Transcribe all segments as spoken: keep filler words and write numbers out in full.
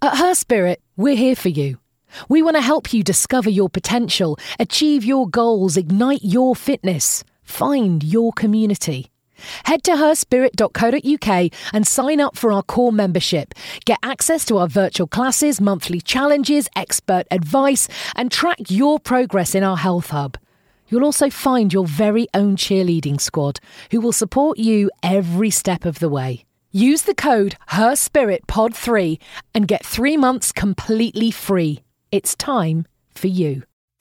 At Her Spirit, we're here for you. We want to help you discover your potential, achieve your goals, ignite your fitness, find your community. Head to her spirit dot co dot uk and sign up for our core membership. Get access to our virtual classes, monthly challenges, expert advice, and track your progress in our health hub. You'll also find your very own cheerleading squad who will support you every step of the way. Use the code her spirit pod three and get three months completely free. It's time for you.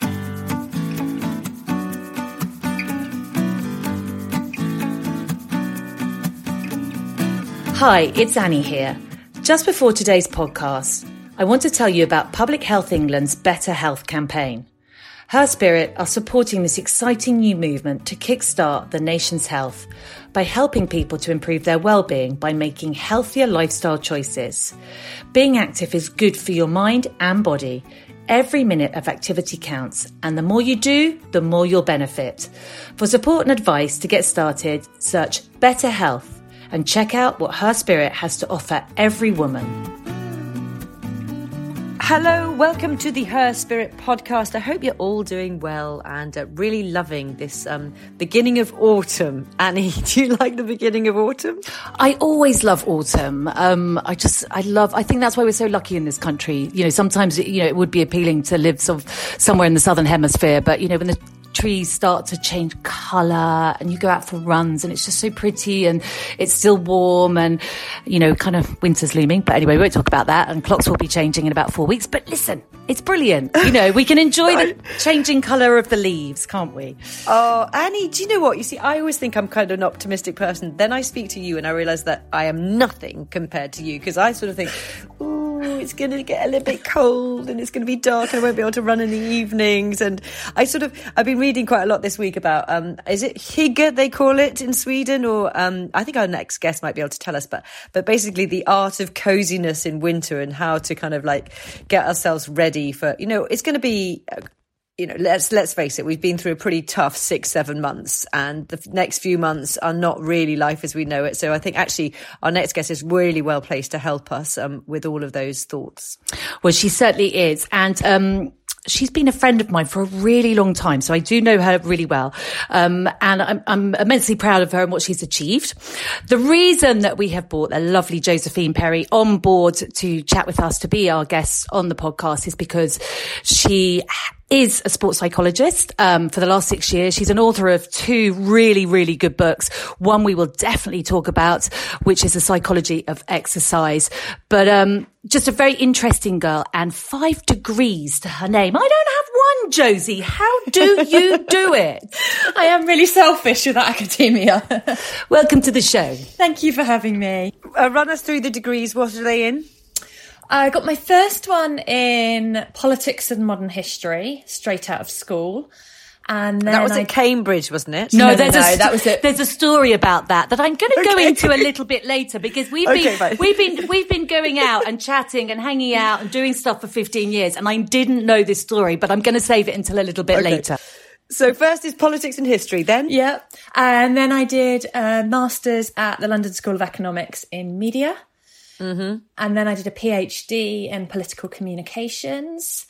Hi, it's Annie here. Just before today's podcast, I want to tell you about Public Health England's Better Health campaign. Her Spirit are supporting this exciting new movement to kickstart the nation's health by helping people to improve their well-being by making healthier lifestyle choices. Being active is good for your mind and body. Every minute of activity counts, and the more you do, the more you'll benefit. For support and advice to get started, search Better Health and check out what Her Spirit has to offer every woman. Hello, welcome to the Her Spirit podcast. I hope you're all doing well and uh, really loving this um, beginning of autumn. Annie, do you like the beginning of autumn? I always love autumn. Um, I just, I love, I think that's why we're so lucky in this country. You know, sometimes, you know, it would be appealing to live sort of somewhere in the southern hemisphere, but, you know, when the trees start to change colour and you go out for runs and it's just so pretty and it's still warm and, you know, kind of winter's looming. But anyway, we won't talk about that, and clocks will be changing in about four weeks. But listen, it's brilliant. You know, we can enjoy the changing colour of the leaves, can't we? Oh, Annie, do you know what? You see, I always think I'm kind of an optimistic person. Then I speak to you and I realise that I am nothing compared to you, because I sort of think, ooh, it's going to get a little bit cold and it's going to be dark and I won't be able to run in the evenings. And I sort of, I've been reading quite a lot this week about, um, is it hygge they call it in Sweden? Or um, I think our next guest might be able to tell us, but but basically the art of coziness in winter and how to kind of like get ourselves ready for, you know, it's going to be, uh, you know, let's let's face it, we've been through a pretty tough six, seven months, and the next few months are not really life as we know it. So I think actually our next guest is really well placed to help us um, with all of those thoughts. Well, she certainly is. And um she's been a friend of mine for a really long time, so I do know her really well. Um, and I'm, I'm immensely proud of her and what she's achieved. The reason that we have brought a lovely Josephine Perry on board to chat with us, to be our guest on the podcast, is because she is a sports psychologist um, for the last six years. She's an author of two really, really good books. One we will definitely talk about, which is The Psychology of Exercise. But um, just a very interesting girl, and five degrees to her name. I don't have one, Josie. How do you do it? I am really selfish with that academia. Welcome to the show. Thank you for having me. Uh, run us through the degrees. What are they in? I got my first one in politics and modern history, straight out of school. And then that was I... at Cambridge, wasn't it? No, no, there's no, a st- that was it. There's a story about that that I'm going to okay. go into a little bit later, because we've okay, been fine. we've been we've been going out and chatting and hanging out and doing stuff for fifteen years, and I didn't know this story, but I'm going to save it until a little bit okay. later. So first is politics and history, then? Yeah. And then I did a master's at the London School of Economics in media. Mm-hmm. And then I did a PhD in political communications.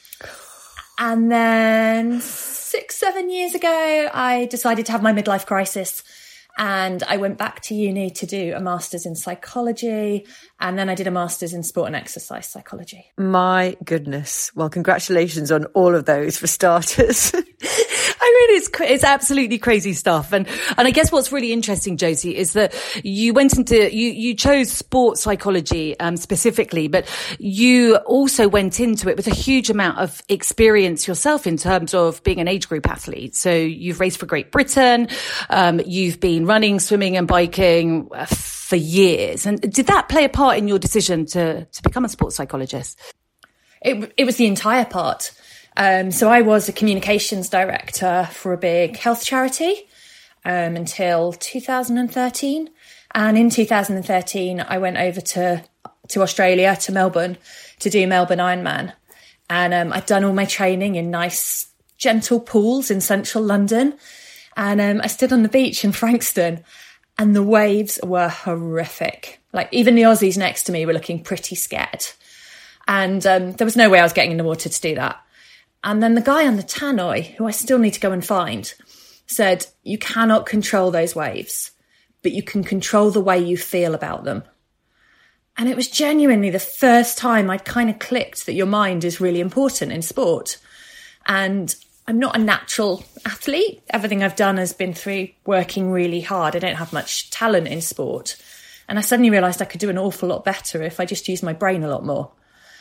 And then six, seven years ago, I decided to have my midlife crisis. And I went back to uni to do a master's in psychology. And then I did a master's in sport and exercise psychology. My goodness. Well, congratulations on all of those for starters. I mean, it's it's absolutely crazy stuff. And and I guess what's really interesting, Josie, is that you went into, you, you chose sports psychology um, specifically, but you also went into it with a huge amount of experience yourself in terms of being an age group athlete. So you've raced for Great Britain, um, you've been running, swimming and biking for years. And did that play a part in your decision to, to become a sports psychologist? It, it was the entire part. Um, so I was a communications director for a big health charity um, until two thousand thirteen. And in two thousand thirteen, I went over to to Australia, to Melbourne, to do Melbourne Ironman. And um, I'd done all my training in nice, gentle pools in central London. And um, I stood on the beach in Frankston, and the waves were horrific. Like, even the Aussies next to me were looking pretty scared. And um, there was no way I was getting in the water to do that. And then the guy on the tannoy, who I still need to go and find, said, you cannot control those waves, but you can control the way you feel about them. And it was genuinely the first time I'd kind of clicked that your mind is really important in sport. And I'm not a natural athlete. Everything I've done has been through working really hard. I don't have much talent in sport. And I suddenly realised I could do an awful lot better if I just used my brain a lot more.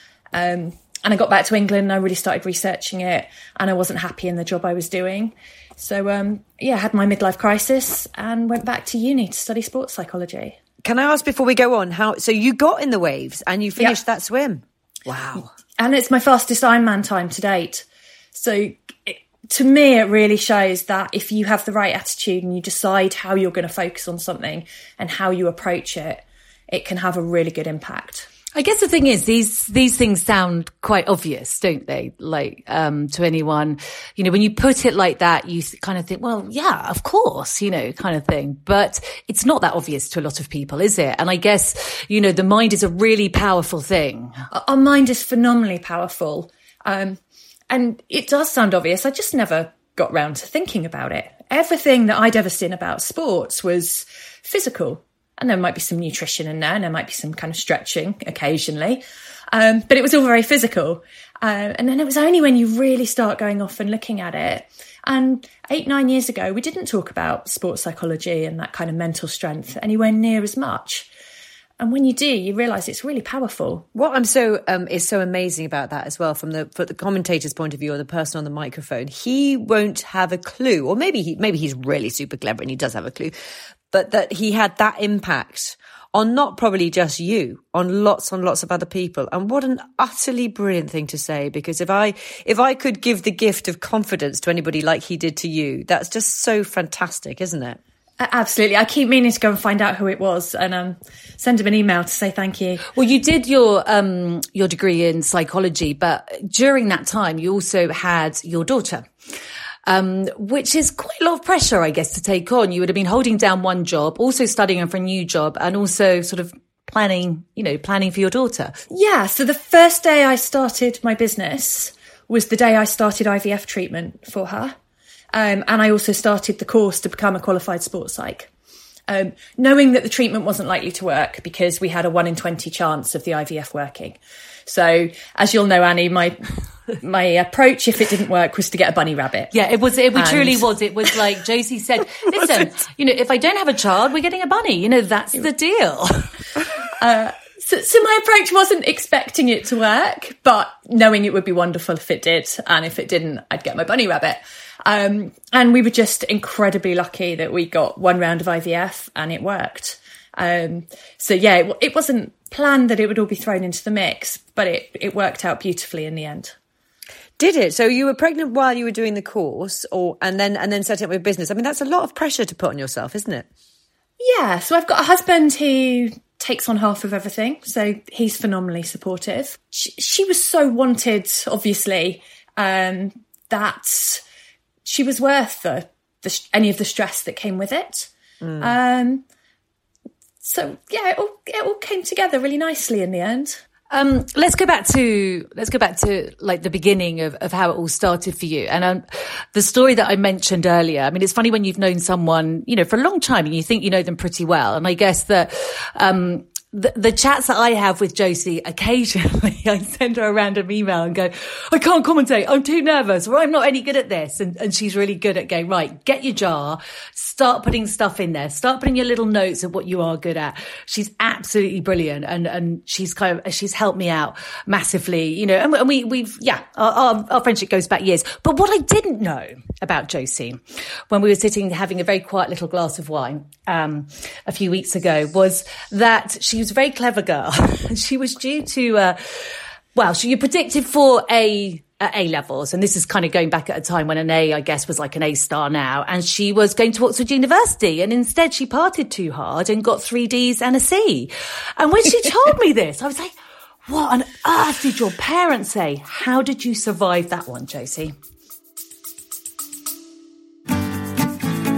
Um, and I got back to England and I really started researching it, and I wasn't happy in the job I was doing. So, um, yeah, I had my midlife crisis and went back to uni to study sports psychology. Can I ask before we go on, how, so you got in the waves and you finished yep. that swim? Wow. And it's my fastest Ironman time to date. So it, to me, it really shows that if you have the right attitude and you decide how you're going to focus on something and how you approach it, it can have a really good impact. I guess the thing is, these, these things sound quite obvious, don't they? Like, um, to anyone, you know, when you put it like that, you kind of think, well, yeah, of course, you know, kind of thing. But it's not that obvious to a lot of people, is it? And I guess, you know, the mind is a really powerful thing. Our mind is phenomenally powerful. Um, and it does sound obvious. I just never got round to thinking about it. Everything that I'd ever seen about sports was physical. And there might be some nutrition in there, and there might be some kind of stretching occasionally. Um, but it was all very physical. Uh, and then it was only when you really start going off and looking at it. And eight, nine years ago, we didn't talk about sports psychology and that kind of mental strength anywhere near as much. And when you do, you realise it's really powerful. What I'm so um, is so amazing about that as well, from the from the commentator's point of view, or the person on the microphone, he won't have a clue, or maybe he maybe he's really super clever and he does have a clue, but that he had that impact on not probably just you, on lots and lots of other people. And what an utterly brilliant thing to say, because if I if I could give the gift of confidence to anybody like he did to you, that's just so fantastic, isn't it? Absolutely. I keep meaning to go and find out who it was and um, send him an email to say thank you. Well, you did your um, your degree in psychology, but during that time you also had your daughter, um, which is quite a lot of pressure, I guess, to take on. You would have been holding down one job, also studying for a new job, and also sort of planning, you know, planning for your daughter. Yeah. So the first day I started my business was the day I started I V F treatment for her. Um, and I also started the course to become a qualified sports psych, um, knowing that the treatment wasn't likely to work because we had a one in twenty chance of the I V F working. So, as you'll know, Annie, my my approach, if it didn't work, was to get a bunny rabbit. Yeah, it was. It and... truly was. It was like Josie said, listen, you know, if I don't have a child, we're getting a bunny. You know, that's the deal. uh, So, so my approach wasn't expecting it to work, but knowing it would be wonderful if it did. And if it didn't, I'd get my bunny rabbit. Um, and we were just incredibly lucky that we got one round of I V F and it worked. Um, so yeah, it, it wasn't planned that it would all be thrown into the mix, but it, it worked out beautifully in the end. Did it? So you were pregnant while you were doing the course, or and then and then setting up your business. I mean, that's a lot of pressure to put on yourself, isn't it? Yeah. So I've got a husband who takes on half of everything. So he's phenomenally supportive. She, she was so wanted, obviously, um, that she was worth the, the any of the stress that came with it. Mm. Um, so yeah, it all, it all came together really nicely in the end. Um, let's go back to, let's go back to like the beginning of, of how it all started for you. And, um, the story that I mentioned earlier, I mean, it's funny when you've known someone, you know, for a long time and you think you know them pretty well. And I guess that, um, The, the chats that I have with Josie, occasionally I send her a random email and go, I can't commentate, I'm too nervous, or I'm not any good at this. And, and she's really good at going, right, get your jar, start putting stuff in there, start putting your little notes of what you are good at. She's absolutely brilliant. And, and she's kind of, she's helped me out massively, you know, and, and we, we've, yeah, our, our, our friendship goes back years. But what I didn't know about Josie when we were sitting having a very quiet little glass of wine, um, a few weeks ago was that she She was a very clever girl. She was due to, uh, well, she predicted for A, uh, A levels. And this is kind of going back at a time when an A, I guess, was like an A star now. And she was going to Oxford University. And instead she partied too hard and got three D's and a C. And when she told me this, I was like, what on earth did your parents say? How did you survive that one, Josie?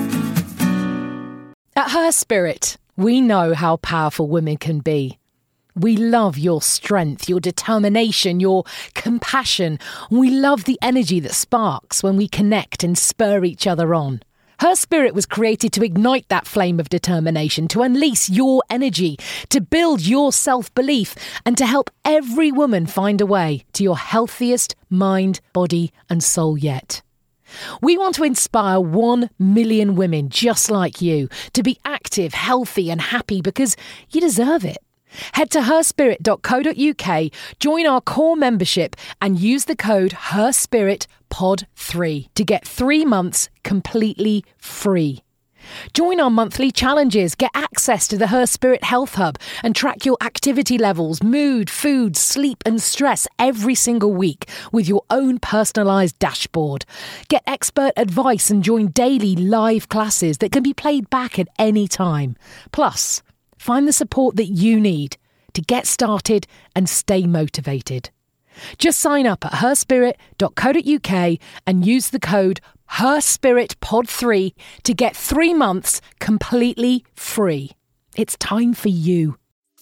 At Her Spirit, we know how powerful women can be. We love your strength, your determination, your compassion. We love the energy that sparks when we connect and spur each other on. Her Spirit was created to ignite that flame of determination, to unleash your energy, to build your self-belief, and to help every woman find a way to your healthiest mind, body, and soul yet. We want to inspire one million women just like you to be active, healthy, and happy because you deserve it. Head to her spirit dot co dot uk, join our core membership and use the code her spirit pod three to get three months completely free. Join our monthly challenges, get access to the Her Spirit Health Hub and track your activity levels, mood, food, sleep and stress every single week with your own personalised dashboard. Get expert advice and join daily live classes that can be played back at any time. Plus, find the support that you need to get started and stay motivated. Just sign up at her spirit dot co dot uk and use the code her spirit pod three to get three months completely free. It's time for you.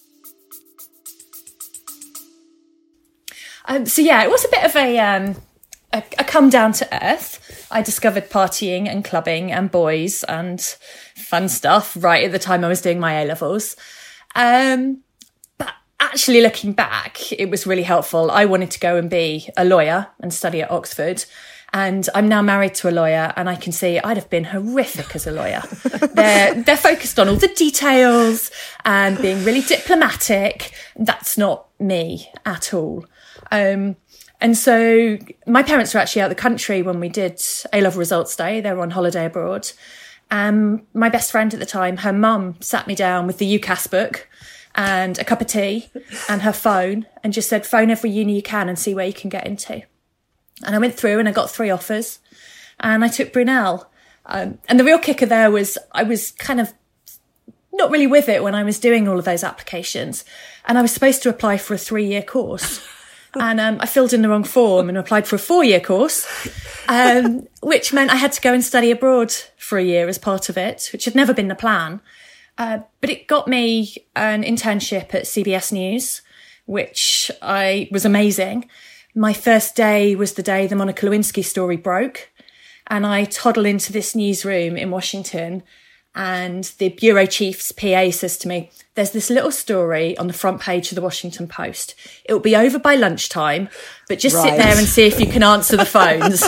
Um, so yeah, it was a bit of a, um, a, a come down to earth. I discovered partying and clubbing and boys and fun stuff right at the time I was doing my A-levels. Um, but actually looking back, it was really helpful. I wanted to go and be a lawyer and study at Oxford. And I'm now married to a lawyer and I can see I'd have been horrific as a lawyer. they're, they're focused on all the details and being really diplomatic. That's not me at all. Um, and so my parents were actually out of the country when we did A-level results day. They were on holiday abroad. Um, my best friend at the time, her mum sat me down with the UCAS book and a cup of tea and her phone and just said, phone every uni you can and see where you can get into. And I went through and I got three offers and I took Brunel. Um, and the real kicker there was I was kind of not really with it when I was doing all of those applications. And I was supposed to apply for a three-year course. And um, I filled in the wrong form and applied for a four-year course, um, which meant I had to go and study abroad for a year as part of it, which had never been the plan. Uh, but it got me an internship at C B S News, which I was amazing. My first day was the day the Monica Lewinsky story broke. And I toddle into this newsroom in Washington and the bureau chief's P A says to me, there's this little story on the front page of the Washington Post. It'll be over by lunchtime, but just right. sit there and see if you can answer the phones.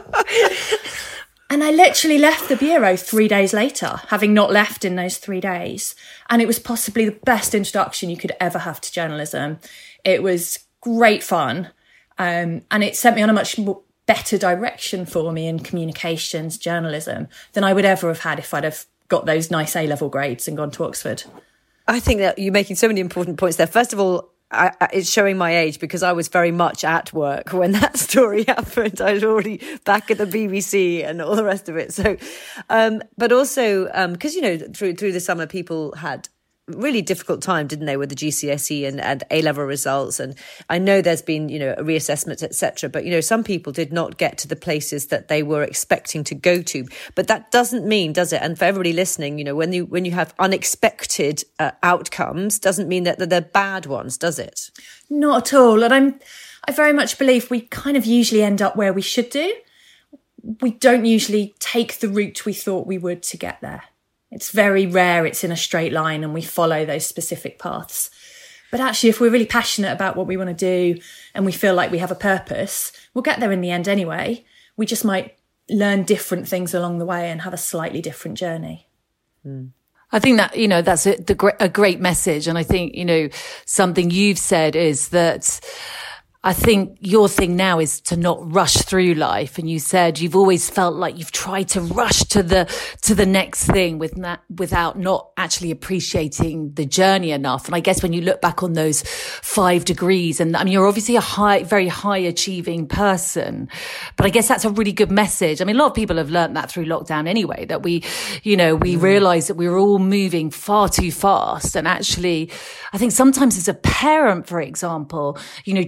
And I literally left the bureau three days later, having not left in those three days. And it was possibly the best introduction you could ever have to journalism. It was great fun. Um, and it sent me on a much more better direction for me in communications, journalism, than I would ever have had if I'd have got those nice A-level grades and gone to Oxford. I think that you're making so many important points there. First of all, I, I, it's showing my age because I was very much at work when that story happened. I was already back at the B B C and all the rest of it. So, um, but also because, um, you know, through through the summer, people had really difficult time, didn't they, with the G C S E and, and A-level results. And I know there's been, you know, a reassessment, et cetera. But, you know, some people did not get to the places that they were expecting to go to. But that doesn't mean, does it? And for everybody listening, you know, when you when you have unexpected uh, outcomes, doesn't mean that they're bad ones, does it? Not at all. And I'm, I very much believe we kind of usually end up where we should do. We don't usually take the route we thought we would to get there. It's very rare it's in a straight line and we follow those specific paths. But actually, if we're really passionate about what we want to do and we feel like we have a purpose, we'll get there in the end anyway. We just might learn different things along the way and have a slightly different journey. Mm. I think that, you know, that's a, the, a great message. And I think, you know, something you've said is that I think your thing now is to not rush through life. And you said you've always felt like you've tried to rush to the, to the next thing with na- without not actually appreciating the journey enough. And I guess when you look back on those five degrees and I mean, you're obviously a high, very high achieving person, but I guess that's a really good message. I mean, a lot of people have learned that through lockdown anyway, that we, you know, we mm. realize that we were all moving far too fast. And actually, I think sometimes as a parent, for example, you know, trying to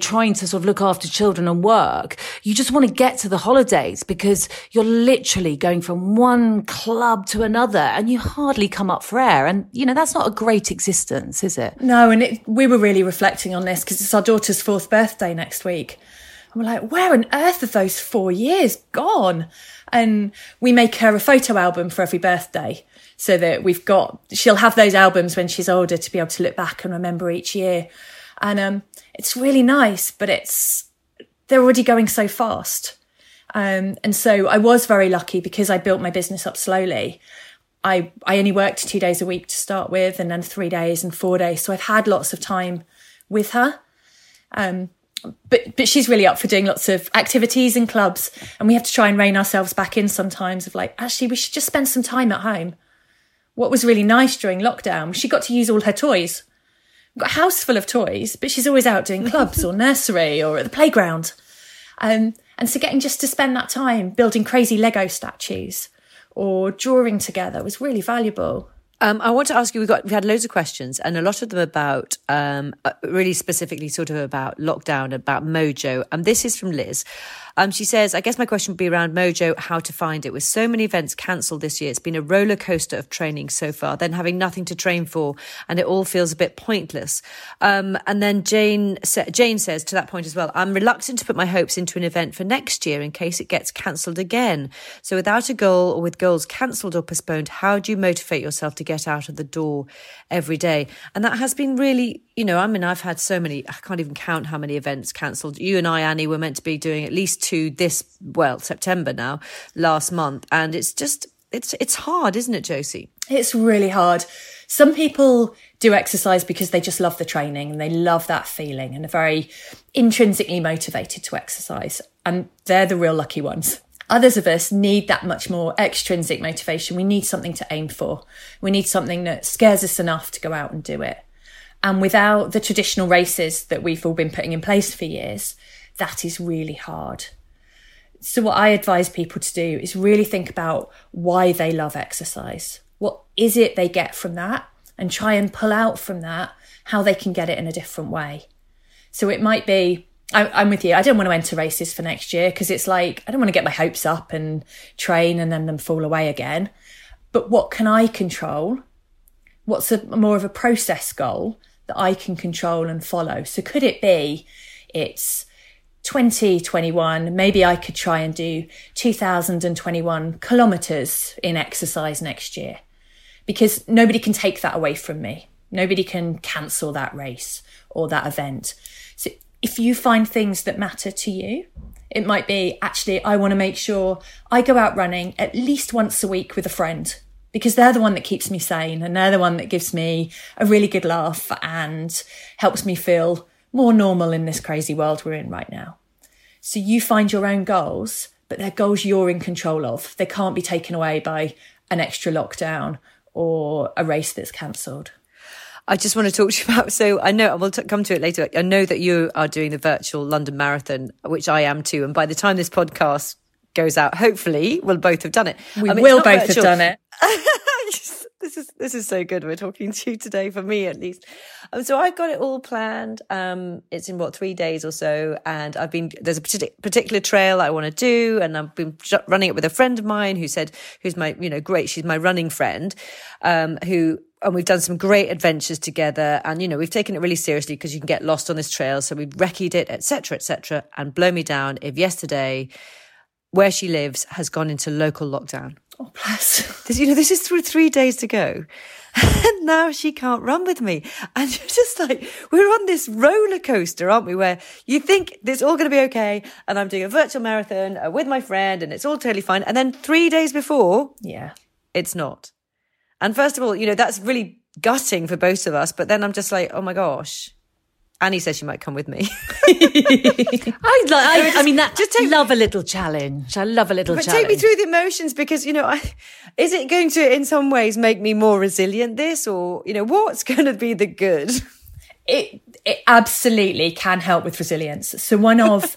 sort of look after children and work, you just want to get to the holidays because you're literally going from one club to another and you hardly come up for air. And, you know, that's not a great existence, is it? No, and it, we were really reflecting on this because it's our daughter's fourth birthday next week. And we're like, where on earth have those four years gone? And we make her a photo album for every birthday so that we've got, she'll have those albums when she's older to be able to look back and remember each year. And um, it's really nice, but it's, they're already going so fast. Um, and so I was very lucky because I built my business up slowly. I, I only worked two days a week to start with and then three days and four days. So I've had lots of time with her. Um, But but she's really up for doing lots of activities and clubs. And we have to try and rein ourselves back in sometimes of like, actually, we should just spend some time at home. What was really nice during lockdown, she got to use all her toys. We've got a house full of toys, but she's always out doing clubs or nursery or at the playground. Um, and so getting just to spend that time building crazy Lego statues or drawing together was really valuable. Um, I want to ask you, we've got, we've had loads of questions and a lot of them about, um, uh, really specifically sort of about lockdown, about Mojo. And this is from Liz. Um, she says, I guess my question would be around Mojo, how to find it. With so many events cancelled this year, it's been a roller coaster of training so far, then having nothing to train for, and it all feels a bit pointless. Um, and then Jane, Jane says to that point as well, I'm reluctant to put my hopes into an event for next year in case it gets cancelled again. So without a goal or with goals cancelled or postponed, how do you motivate yourself to get out of the door every day? And that has been really, you know, I mean, I've had so many, I can't even count how many events cancelled. You and I, Annie, were meant to be doing at least two this, well, September now, last month. And it's just, it's it's hard, isn't it, Josie? It's really hard. Some people do exercise because they just love the training and they love that feeling and are very intrinsically motivated to exercise. And they're the real lucky ones. Others of us need that much more extrinsic motivation. We need something to aim for. We need something that scares us enough to go out and do it. And without the traditional races that we've all been putting in place for years, that is really hard. So what I advise people to do is really think about why they love exercise. What is it they get from that? And try and pull out from that how they can get it in a different way. So it might be, I'm with you, I don't want to enter races for next year because it's like, I don't want to get my hopes up and train and then them fall away again. But what can I control? What's a more of a process goal that I can control and follow? So could it be it's twenty twenty-one, maybe I could try and do two thousand twenty-one kilometres in exercise next year, because nobody can take that away from me. Nobody can cancel that race or that event. So if you find things that matter to you, it might be, actually, I want to make sure I go out running at least once a week with a friend, because they're the one that keeps me sane and they're the one that gives me a really good laugh and helps me feel more normal in this crazy world we're in right now. So you find your own goals, but they're goals you're in control of. They can't be taken away by an extra lockdown or a race that's cancelled. I just want to talk to you about, so I know, we'll t- come to it later. I know that you are doing the virtual London Marathon, which I am too. And by the time this podcast goes out, hopefully we'll both have done it. We I mean, will both virtual. have done it. This is this is so good. We're talking to you today, for me at least. Um, so I've got it all planned. Um, it's in what, three days or so, and I've been there's a particular trail I want to do, and I've been running it with a friend of mine who said, who's my you know great, she's my running friend, um, who. And we've done some great adventures together, and you know we've taken it really seriously because you can get lost on this trail. So we've recce'd it, et cetera, et cetera. And blow me down if yesterday, where she lives, has gone into local lockdown. Oh, bless. This, you know, this is through three days to go. And now she can't run with me. And you're just like, we're on this roller coaster, aren't we? Where you think it's all going to be okay. And I'm doing a virtual marathon uh, with my friend and it's all totally fine. And then three days before, yeah, it's not. And first of all, you know, that's really gutting for both of us. But then I'm just like, oh my gosh. Annie says she might come with me. I, like, I, I mean, that just take, love a little challenge. I love a little but challenge. Take me through the emotions, because, you know, I, is it going to, in some ways, make me more resilient, this? Or, you know, what's going to be the good? It, it absolutely can help with resilience. So one of,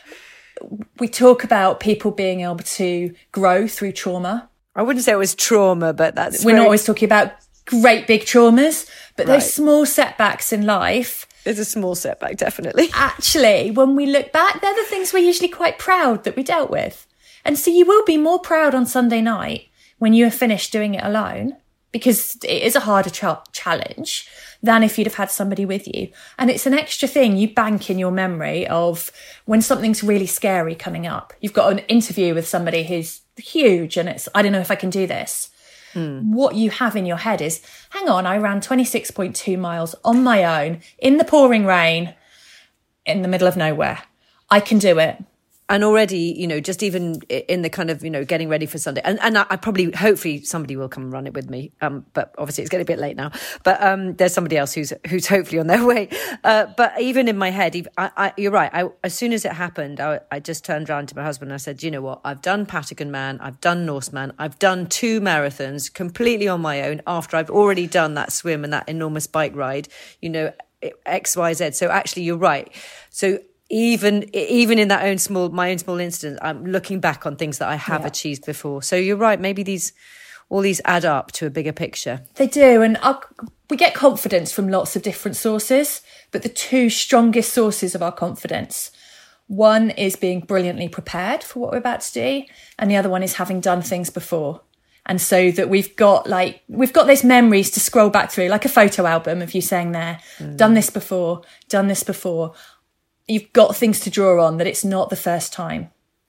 we talk about people being able to grow through trauma. I wouldn't say it was trauma, but that's We're very... not always talking about great big traumas, but Right. those small setbacks in life, It's a small setback, definitely. actually, when we look back, they're the things we're usually quite proud that we dealt with. And so you will be more proud on Sunday night when you are finished doing it alone, because it is a harder ch- challenge than if you'd have had somebody with you. And it's an extra thing you bank in your memory of when something's really scary coming up. You've got an interview with somebody who's huge and it's, I don't know if I can do this. Mm. What you have in your head is, hang on, I ran twenty-six point two miles on my own in the pouring rain in the middle of nowhere. I can do it. And already, you know, just even in the kind of, you know, getting ready for Sunday. And, and I, I probably, hopefully somebody will come and run it with me. Um, but obviously it's getting a bit late now. But um, there's somebody else who's who's hopefully on their way. Uh, but even in my head, I, I, you're right. I, as soon as it happened, I, I just turned around to my husband and I said, you know what? I've done Patagon Man. I've done Norseman. I've done two marathons completely on my own after I've already done that swim and that enormous bike ride, you know, X, Y, Z. So actually, you're right. So Even even in that own small, my own small instance, I'm looking back on things that I have yeah. achieved before. So you're right. Maybe these, all these add up to a bigger picture. They do, and our, we get confidence from lots of different sources. But the two strongest sources of our confidence, one is being brilliantly prepared for what we're about to do, and the other one is having done things before. And so that we've got like we've got those memories to scroll back through, like a photo album of you saying there, mm. done this before, done this before. You've got things to draw on that it's not the first time.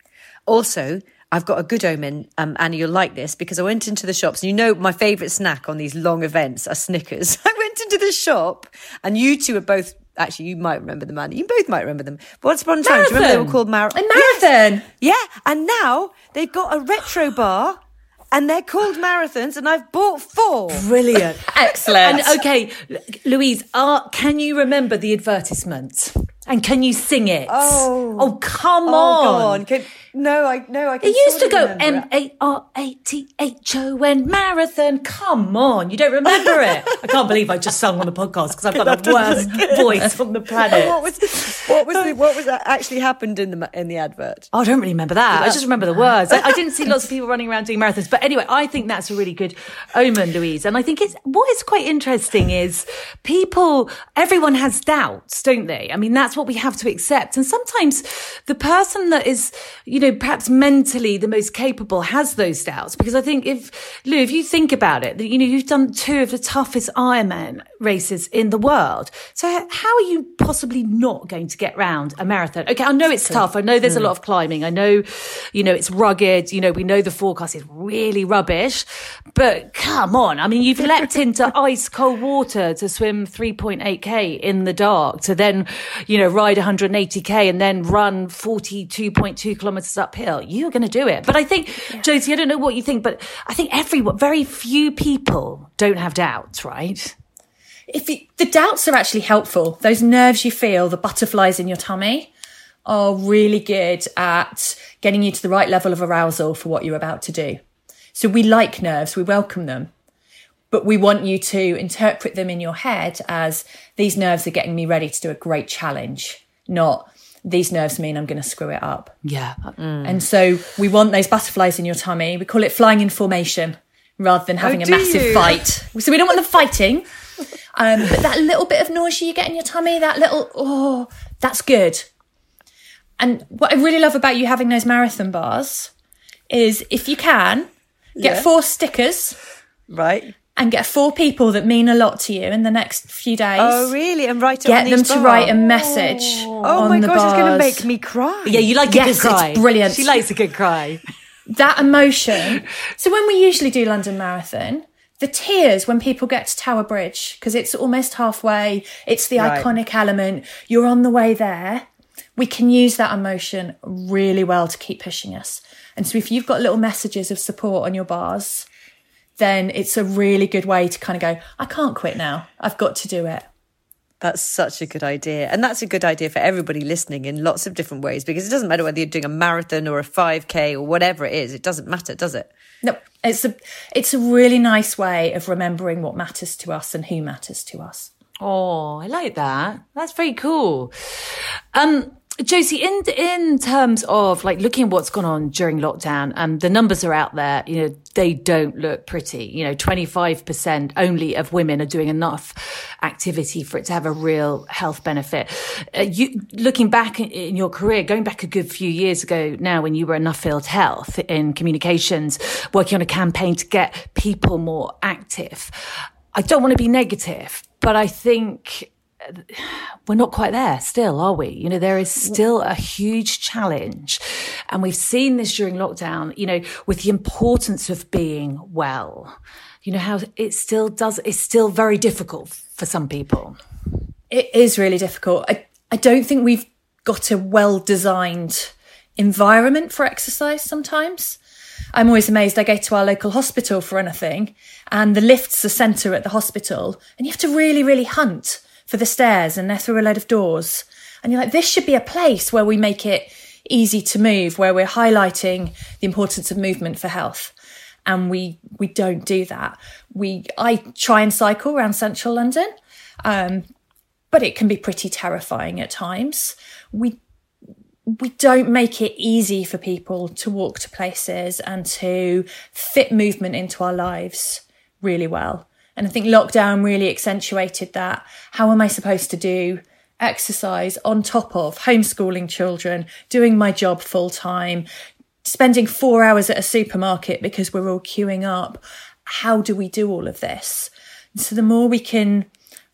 Also, I've got a good omen, um, Annie, you'll like this, because I went into the shops, and you know my favourite snack on these long events are Snickers. I went into the shop, and you two are both, actually, you might remember them, Annie. You both might remember them. Once upon a time, do you remember they were called Mar- a marathon? Yes. Yeah, and now they've got a retro bar, and they're called marathons, and I've bought four. Brilliant. Excellent. And okay, Louise, uh, can you remember the advertisement? And can you sing it? Oh, oh, come oh, on! Go on. Can, no, I no, I. Can it used to sort go of M A R A T H O N marathon. Come on, you don't remember it? I can't believe I just sung on the podcast because I've got the worst voice on the planet. What was what was the, what was that actually happened in the in the advert? Oh, I don't really remember that. I just remember the words. I, I didn't see lots of people running around doing marathons, but anyway, I think that's a really good omen, Louise. And I think it's what is quite interesting is people. Everyone has doubts, don't they? I mean, that's what we have to accept. And sometimes the person that is, you know, perhaps mentally the most capable has those doubts. Because I think if, Lou, if you think about it, you know, you've done two of the toughest Ironman races in the world. So how are you possibly not going to get round a marathon? Okay, I know it's tough. I know there's a lot of climbing. I know, you know, it's rugged. You know, we know the forecast is really rubbish. But come on. I mean, you've leapt into ice cold water to swim three point eight K in the dark, to then, you know, ride one hundred eighty K and then run forty-two point two kilometres uphill. You're going to do it. But I think, yeah. Josie, I don't know what you think, but I think everyone, very few people don't have doubts, right? If you, the doubts are actually helpful. Those nerves you feel, the butterflies in your tummy, are really good at getting you to the right level of arousal for what you're about to do. So we like nerves, we welcome them. But we want you to interpret them in your head as these nerves are getting me ready to do a great challenge, not these nerves mean I'm going to screw it up. Yeah. Mm. And so we want those butterflies in your tummy. We call it flying in formation rather than having oh, a massive you? fight. So we don't want them fighting. Um, but that little bit of nausea you get in your tummy, that little, oh, that's good. And what I really love about you having those marathon bars is if you can, get yeah. four stickers. Right. And get four people that mean a lot to you in the next few days. Oh, really? And write it Get on them each to bar. write a message. Oh, on oh my the gosh, bars. it's going to make me cry. Yeah, you like a yes, good cry. It's brilliant. She likes a good cry. That emotion. So when we usually do London Marathon, the tears when people get to Tower Bridge, because it's almost halfway, it's the right. iconic element, you're on the way there. We can use that emotion really well to keep pushing us. And so if you've got little messages of support on your bars, then it's a really good way to kind of go, I can't quit now. I've got to do it. That's such a good idea. And that's a good idea for everybody listening in lots of different ways, because it doesn't matter whether you're doing a marathon or a five K or whatever it is. It doesn't matter, does it? No, it's a, it's a really nice way of remembering what matters to us and who matters to us. Oh, I like that. That's very cool. Um, Josie, in in terms of like looking at what's gone on during lockdown, and um, the numbers are out there, you know, they don't look pretty. You know, twenty-five percent only of women are doing enough activity for it to have a real health benefit. Uh, you looking back in, in your career, going back a good few years ago now, when you were in Nuffield Health in communications, working on a campaign to get people more active. I don't want to be negative, but I think we're not quite there still, are we? You know, there is still a huge challenge. And we've seen this during lockdown, you know, with the importance of being well, you know, how it still does, it's still very difficult for some people. It is really difficult. I, I don't think we've got a well-designed environment for exercise sometimes. I'm always amazed. I go to our local hospital for anything, and the lift's the centre at the hospital, and you have to really, really hunt for the stairs, and they're through a load of doors. And you're like, this should be a place where we make it easy to move, where we're highlighting the importance of movement for health. And we we don't do that. We I try and cycle around central London, um, but it can be pretty terrifying at times. We we don't make it easy for people to walk to places and to fit movement into our lives really well. And I think lockdown really accentuated that. How am I supposed to do exercise on top of homeschooling children, doing my job full time, spending four hours at a supermarket because we're all queuing up? How do we do all of this? And so the more we can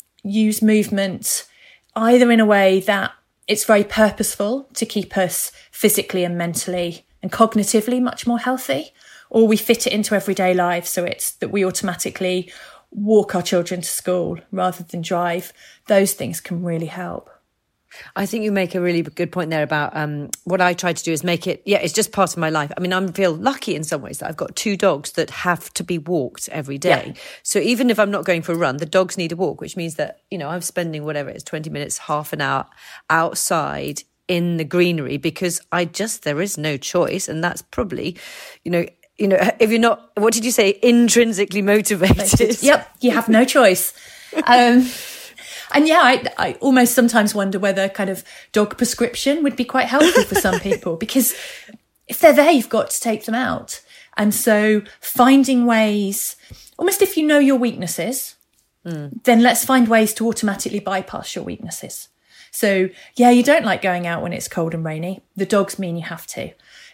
use movement, either in a way that it's very purposeful to keep us physically and mentally and cognitively much more healthy, or we fit it into everyday life so it's that we automatically walk our children to school rather than drive, those things can really help. I think you make a really good point there about um, what I try to do is make it, yeah, it's just part of my life. I mean, I feel lucky in some ways that I've got two dogs that have to be walked every day. Yeah. So even if I'm not going for a run, the dogs need a walk, which means that, you know, I'm spending whatever it is, twenty minutes, half an hour outside in the greenery, because I just, there is no choice. And that's probably, you know, you know, if you're not, what did you say, intrinsically motivated? Yep, you have no choice. Um, and yeah, I, I almost sometimes wonder whether kind of dog prescription would be quite helpful for some people, because if they're there, you've got to take them out. And so finding ways, almost if you know your weaknesses, mm. then let's find ways to automatically bypass your weaknesses. So yeah, you don't like going out when it's cold and rainy. The dogs mean you have to.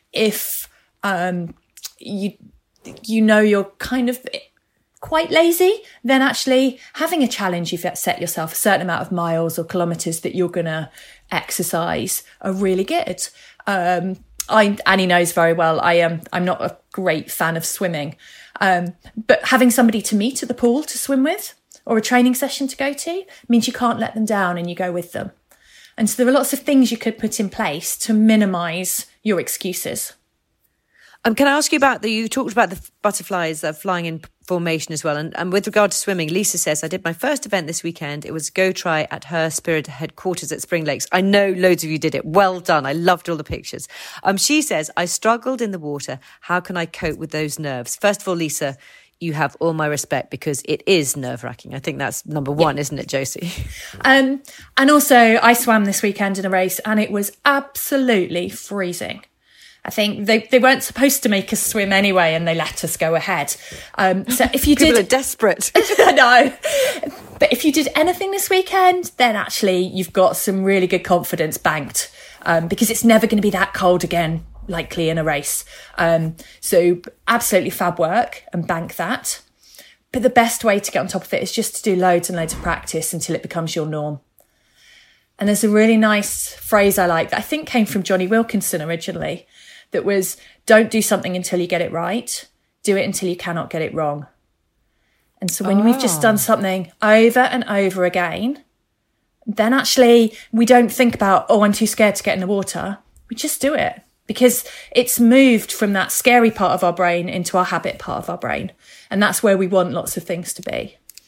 If, um, you you know you're kind of quite lazy, then actually having a challenge, you've set yourself a certain amount of miles or kilometres that you're going to exercise are really good. Um, I, Annie knows very well, I am, I'm not a great fan of swimming, um, but having somebody to meet at the pool to swim with, or a training session to go to, means you can't let them down and you go with them. And so there are lots of things you could put in place to minimise your excuses. Um, can I ask you about the, you talked about the butterflies that are flying in formation as well. And, and with regard to swimming, Lisa says, I did my first event this weekend. It was Go Try at her Spirit headquarters at Spring Lakes. I know loads of you did it. Well done. I loved all the pictures. Um, she says, I struggled in the water. How can I cope with those nerves? First of all, Lisa, you have all my respect, because it is nerve-wracking. I think that's number one, yeah. Isn't it, Josie? Um, and also, I swam this weekend in a race and it was absolutely freezing. I think they, they weren't supposed to make us swim anyway, and they let us go ahead. Um, so if you People did, are desperate. No, but if you did anything this weekend, then actually you've got some really good confidence banked, um, because it's never going to be that cold again, likely in a race. Um, so absolutely fab work, and bank that. But the best way to get on top of it is just to do loads and loads of practice until it becomes your norm. And there's a really nice phrase I like that I think came from Johnny Wilkinson originally, that was, don't do something until you get it right. Do it until you cannot get it wrong. And so when oh. we've just done something over and over again, then actually we don't think about, oh, I'm too scared to get in the water. We just do it, because it's moved from that scary part of our brain into our habit part of our brain. And that's where we want lots of things to be.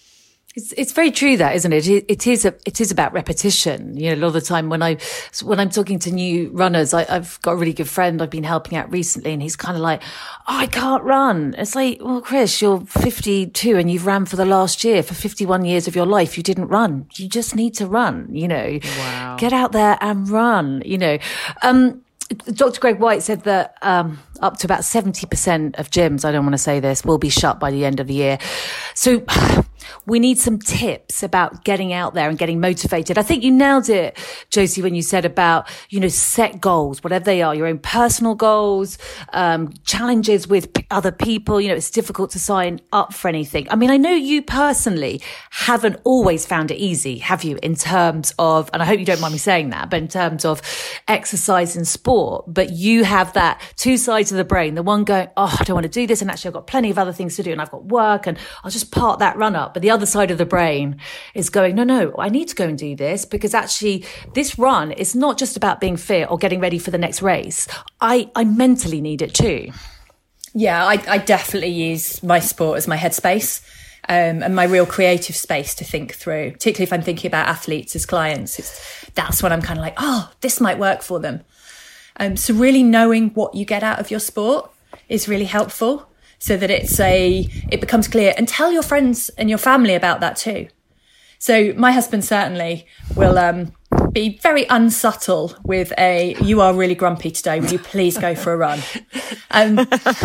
It's it's very true that, isn't it? It, it is a, it is about repetition. You know, a lot of the time when I when I'm talking to new runners, I, I've got a really good friend I've been helping out recently, and he's kind of like, oh, I can't run. It's like, well, Chris, you're fifty-two and you've ran for the last year. For fifty-one years of your life, you didn't run. You just need to run. You know, wow. Get out there and run. You know. Um, Doctor Greg White said that um, up to about seventy percent of gyms, I don't want to say this, will be shut by the end of the year. So we need some tips about getting out there and getting motivated. I think you nailed it, Josie, when you said about, you know, set goals, whatever they are, your own personal goals, um, challenges with p- other people. You know, it's difficult to sign up for anything. I mean, I know you personally haven't always found it easy, have you, in terms of, and I hope you don't mind me saying that, but in terms of exercise and sport, but you have that two sides of the brain, the one going, oh, I don't want to do this, and actually I've got plenty of other things to do, and I've got work, and I'll just part that run up. But the other side of the brain is going, no, no, I need to go and do this, because actually this run is not just about being fit or getting ready for the next race. I, I mentally need it too. Yeah, I, I definitely use my sport as my headspace. Um, and my real creative space to think through, particularly if I'm thinking about athletes as clients. It's, that's when I'm kind of like, oh, this might work for them. Um, so really knowing what you get out of your sport is really helpful, so that it's a, it becomes clear, and tell your friends and your family about that too. So my husband certainly will um, be very unsubtle with a, you are really grumpy today, would you please go for a run? Um,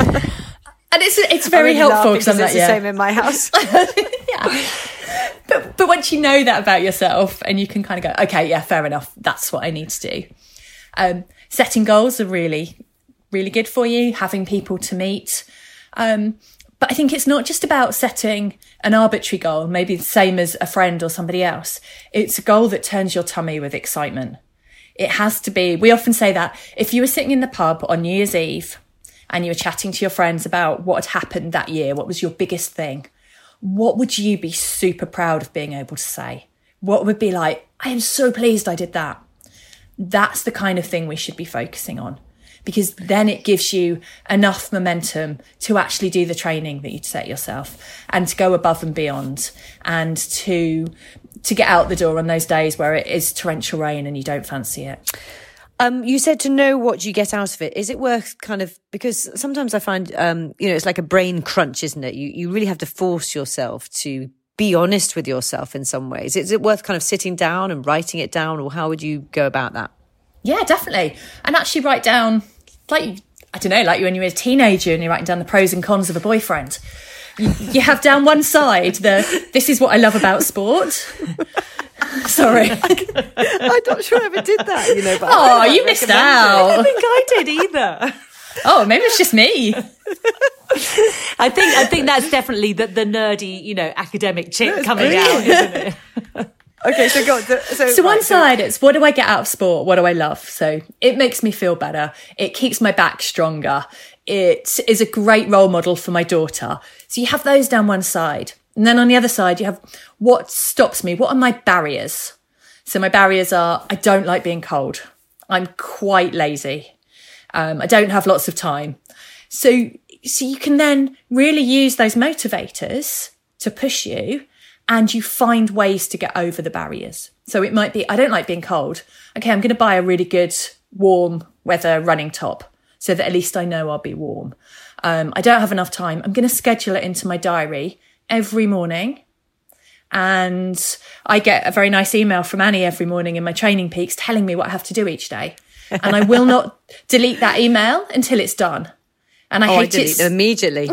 And it's it's very really helpful because it's like, the yeah. same in my house. yeah. But but once you know that about yourself, and you can kind of go, okay, yeah, fair enough. That's what I need to do. Um, setting goals are really, really good for you. Having people to meet. Um, but I think it's not just about setting an arbitrary goal, maybe the same as a friend or somebody else. It's a goal that turns your tummy with excitement. It has to be. We often say that if you were sitting in the pub on New Year's Eve, and you were chatting to your friends about what had happened that year, what was your biggest thing, what would you be super proud of being able to say? What would be like, I am so pleased I did that. That's the kind of thing we should be focusing on, because then it gives you enough momentum to actually do the training that you'd set yourself, and to go above and beyond, and to to get out the door on those days where it is torrential rain and you don't fancy it. Um, you said to know what you get out of it. Is it worth kind of, because sometimes I find, um, you know, it's like a brain crunch, isn't it? You you really have to force yourself to be honest with yourself in some ways. Is it worth kind of sitting down and writing it down, or how would you go about that? Yeah, definitely. And actually write down, like, I don't know, like when you were a teenager and you're writing down the pros and cons of a boyfriend. You, you have down one side the, this is what I love about sport. Sorry. I'm not sure I ever did that, you know. But oh, I you missed out. I don't think I did either. Oh, maybe it's just me. I think I think that's definitely the, the nerdy, you know, academic chick no, coming brilliant. Out, isn't it? Okay, so go on. So, so, so right, one side, so... it's what do I get out of sport? What do I love? So it makes me feel better. It keeps my back stronger. It is a great role model for my daughter. So you have those down one side. And then on the other side, you have what stops me? What are my barriers? So my barriers are, I don't like being cold. I'm quite lazy. Um, I don't have lots of time. So, so you can then really use those motivators to push you, and you find ways to get over the barriers. So it might be, I don't like being cold. Okay, I'm going to buy a really good warm weather running top so that at least I know I'll be warm. Um, I don't have enough time. I'm going to schedule it into my diary every morning. And I get a very nice email from Annie every morning in my training peaks telling me what I have to do each day. And I will not delete that email until it's done. And I oh, hate I delete it immediately.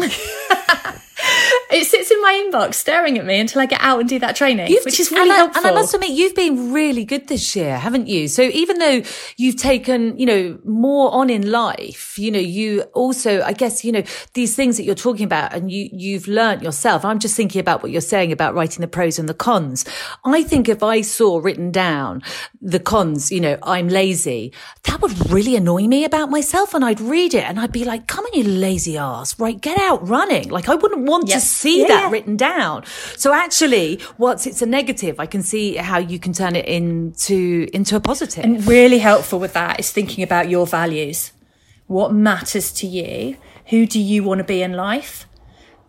It sits in my inbox staring at me until I get out and do that training, you've, which is really and I, helpful. And I must admit, you've been really good this year, haven't you? So even though you've taken, you know, more on in life, you know, you also, I guess, you know, these things that you're talking about and you, you've learnt yourself. I'm just thinking about what you're saying about writing the pros and the cons. I think if I saw written down the cons, you know, I'm lazy, that would really annoy me about myself. And I'd read it and I'd be like, come on, you lazy ass, right? Get out running. Like I wouldn't want yep. to see yeah, that yeah. written down. So actually, once it's a negative, I can see how you can turn it into into a positive. And really helpful with that is thinking about your values. What matters to you? Who do you want to be in life?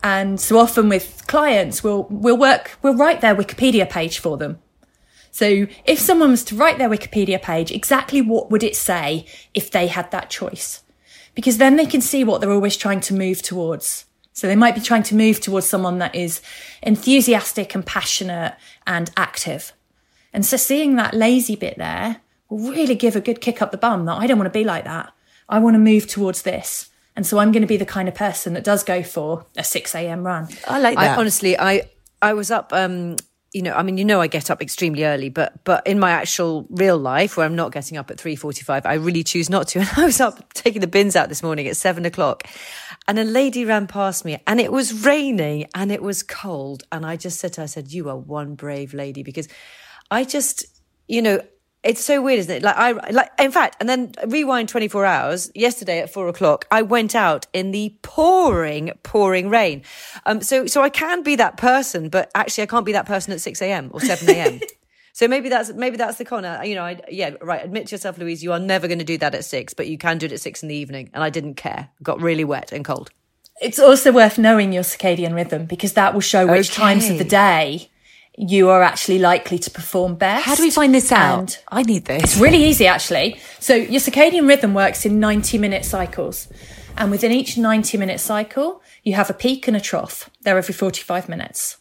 And so often with clients, we'll, we'll work, we'll write their Wikipedia page for them. So if someone was to write their Wikipedia page, exactly what would it say if they had that choice? Because then they can see what they're always trying to move towards. So they might be trying to move towards someone that is enthusiastic and passionate and active. And so seeing that lazy bit there will really give a good kick up the bum that I don't want to be like that. I want to move towards this. And so I'm going to be the kind of person that does go for a six a.m. run. I like that. I, honestly, I, I was up... Um, You know, I mean, you know, I get up extremely early, but but in my actual real life, where I'm not getting up at three forty-five, I really choose not to. And I was up taking the bins out this morning at seven o'clock, and a lady ran past me, and it was raining and it was cold, and I just said to her, I said, "You are one brave lady," because I just, you know. It's so weird, isn't it? Like I, like in fact, and then rewind twenty-four hours. Yesterday at four o'clock, I went out in the pouring, pouring rain. Um, so, so I can be that person, but actually, I can't be that person at six a.m. or seven a.m. So maybe that's maybe that's the con. You know, I, yeah, right. Admit to yourself, Louise, you are never going to do that at six, but you can do it at six in the evening. And I didn't care. Got really wet and cold. It's also worth knowing your circadian rhythm, because that will show which Okay. times of the day you are actually likely to perform best. How do we find this out? And I need this. it's really easy, actually. So your circadian rhythm works in ninety-minute cycles. And within each ninety-minute cycle, you have a peak and a trough. They're every forty-five minutes.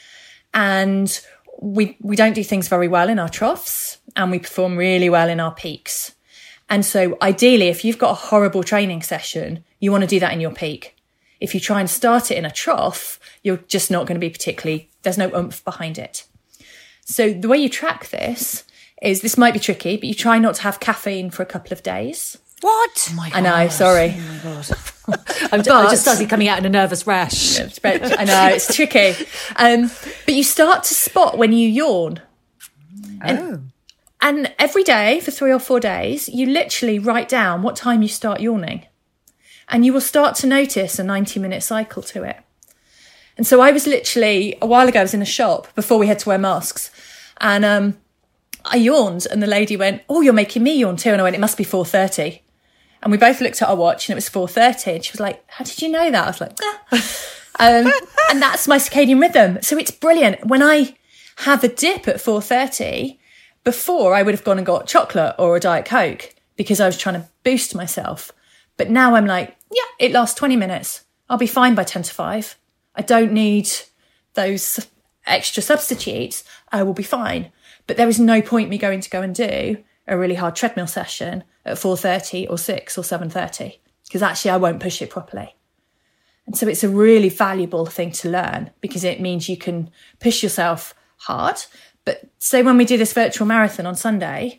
And we we don't do things very well in our troughs, and we perform really well in our peaks. And so ideally, if you've got a horrible training session, you want to do that in your peak. If you try and start it in a trough, you're just not going to be particularly, there's no oomph behind it. So the way you track this is, this might be tricky, but you try not to have caffeine for a couple of days. What? Oh my I know, gosh. sorry. Oh my God. I'm, just, I'm just started coming out in a nervous rash. I know, it's tricky. Um, but you start to spot when you yawn. And, Oh. and every day for three or four days, you literally write down what time you start yawning. And you will start to notice a ninety-minute cycle to it. And so I was literally, a while ago, I was in a shop before we had to wear masks. And um, I yawned, and the lady went, "Oh, you're making me yawn too." And I went, "It must be four thirty. And we both looked at our watch, and it was four thirty. And she was like, "How did you know that?" I was like, ah. um, and that's my circadian rhythm. So it's brilliant. When I have a dip at four thirty, before I would have gone and got chocolate or a Diet Coke because I was trying to boost myself. But now I'm like, yeah, it lasts twenty minutes. I'll be fine by ten to five. I don't need those extra substitutes. I will be fine. But there is no point me going to go and do a really hard treadmill session at four thirty or six or seven thirty, because actually I won't push it properly. And so it's a really valuable thing to learn, because it means you can push yourself hard. But say when we do this virtual marathon on Sunday,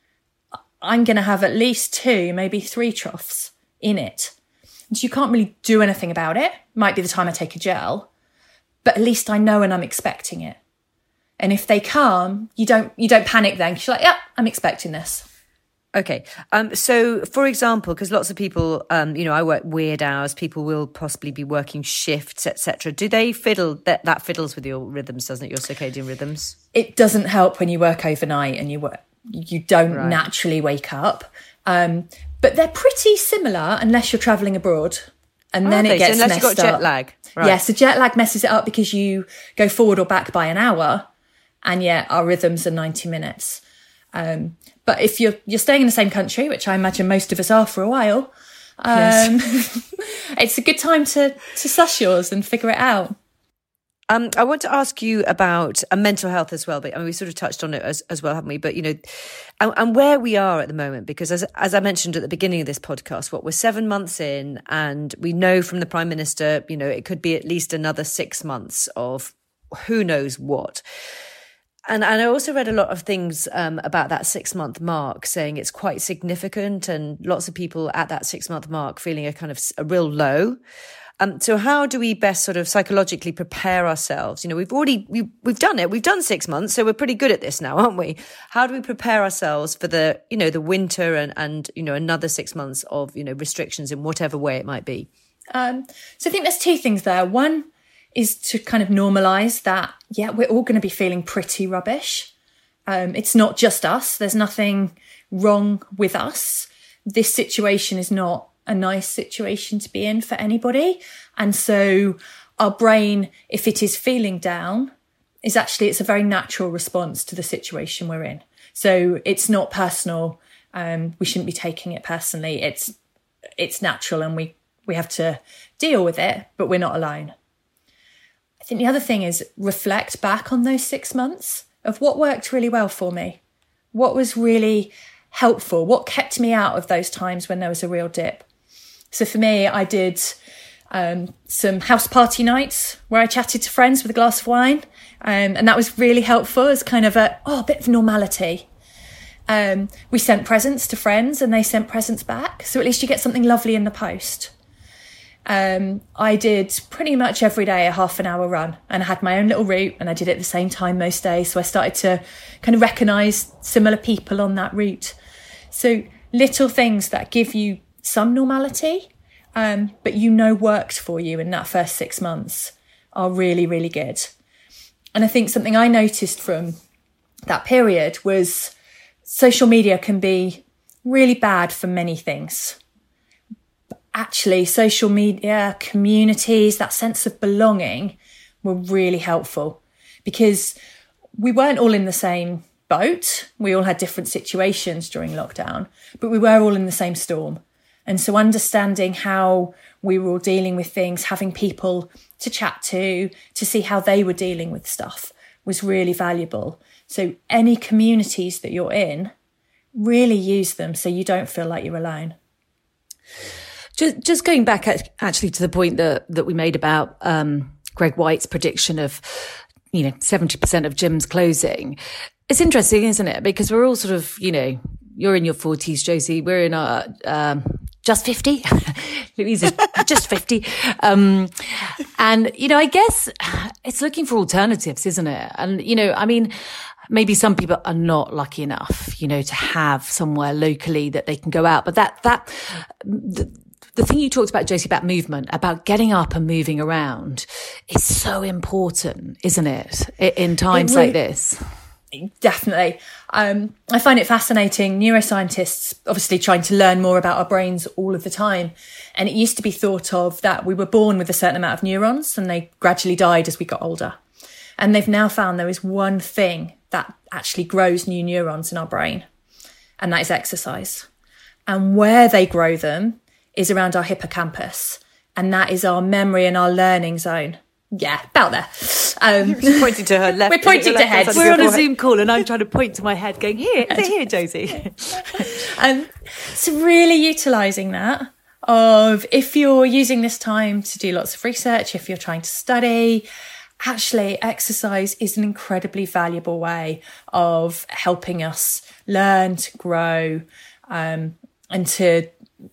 I'm going to have at least two, maybe three troughs in it. And you can't really do anything about it. Might be the time I take a gel, but at least I know and I'm expecting it. And if they come, you don't you don't panic then, because you're like, yeah, I'm expecting this. Okay. Um, so, for example, because lots of people, um, you know, I work weird hours, people will possibly be working shifts, et cetera. Do they fiddle, that, that fiddles with your rhythms, doesn't it, your circadian rhythms? It doesn't help when you work overnight and you work, you don't Right. naturally wake up. Um, but they're pretty similar unless you're travelling abroad. And then Are they? it gets so unless messed you've got jet up. lag. Right. Yeah, so jet lag messes it up because you go forward or back by an hour, and yet our rhythms are ninety minutes. Um, but if you're you're staying in the same country, which I imagine most of us are for a while, um, Yes. it's a good time to to suss yours and figure it out. Um, I want to ask you about uh, mental health as well, but I mean, we sort of touched on it as, as well, haven't we? But, you know, and, and where we are at the moment, because as, as I mentioned at the beginning of this podcast, what we're seven months in, and we know from the Prime Minister, you know, it could be at least another six months of who knows what. And, and I also read a lot of things um, about that six month mark, saying it's quite significant, and lots of people at that six month mark feeling a kind of a real low. Um, so how do we best sort of psychologically prepare ourselves? You know, we've already, we, we've done it. We've done six months. So we're pretty good at this now, aren't we? How do we prepare ourselves for the, you know, the winter and, and, you know, another six months of, you know, restrictions in whatever way it might be? Um, so I think there's two things there. One is to kind of normalise that, yeah, we're all going to be feeling pretty rubbish. Um, it's not just us. There's nothing wrong with us. This situation is not a nice situation to be in for anybody. And so our brain, if it is feeling down, is actually, it's a very natural response to the situation we're in. So it's not personal. Um, we shouldn't be taking it personally. It's it's natural, and we, we have to deal with it, but we're not alone. I think the other thing is reflect back on those six months of what worked really well for me. What was really helpful? What kept me out of those times when there was a real dip? So for me, I did um, some house party nights where I chatted to friends with a glass of wine. Um, and that was really helpful as kind of a, oh, a bit of normality. Um, we sent presents to friends and they sent presents back. So at least you get something lovely in the post. Um, I did pretty much every day a half an hour run, and I had my own little route, and I did it at the same time most days. So I started to kind of recognise similar people on that route. So little things that give you some normality, um, but you know worked for you in that first six months are really, really good. And I think something I noticed from that period was social media can be really bad for many things. Actually, social media, communities, that sense of belonging were really helpful, because we weren't all in the same boat. We all had different situations during lockdown, but we were all in the same storm. And so understanding how we were all dealing with things, having people to chat to, to see how they were dealing with stuff was really valuable. So any communities that you're in, really use them so you don't feel like you're alone. Just, just going back at, actually to the point that, that we made about um, Greg White's prediction of, you know, seventy percent of gyms closing. It's interesting, isn't it? Because we're all sort of, you know, you're in your forties, Josie. We're in our um, just fifty. Louise is just fifty. Um, and, you know, I guess it's looking for alternatives, isn't it? And, you know, I mean, maybe some people are not lucky enough, you know, to have somewhere locally that they can go out. But that, that, the, the thing you talked about, Josie, about movement, about getting up and moving around is so important, isn't it? In times it really, like this. Definitely. Um, I find it fascinating. Neuroscientists obviously trying to learn more about our brains all of the time. And it used to be thought of that we were born with a certain amount of neurons and they gradually died as we got older. And they've now found there is one thing that actually grows new neurons in our brain, and that is exercise. And where they grow them is around our hippocampus, and that is our memory and our learning zone. Yeah, about there. Um, She's pointing to her left. We're pointing to heads. We're on a Zoom call and I'm trying to point to my head going, here, is it here, Josie? um, so really utilising that of if you're using this time to do lots of research, if you're trying to study, actually exercise is an incredibly valuable way of helping us learn, to grow, um, and to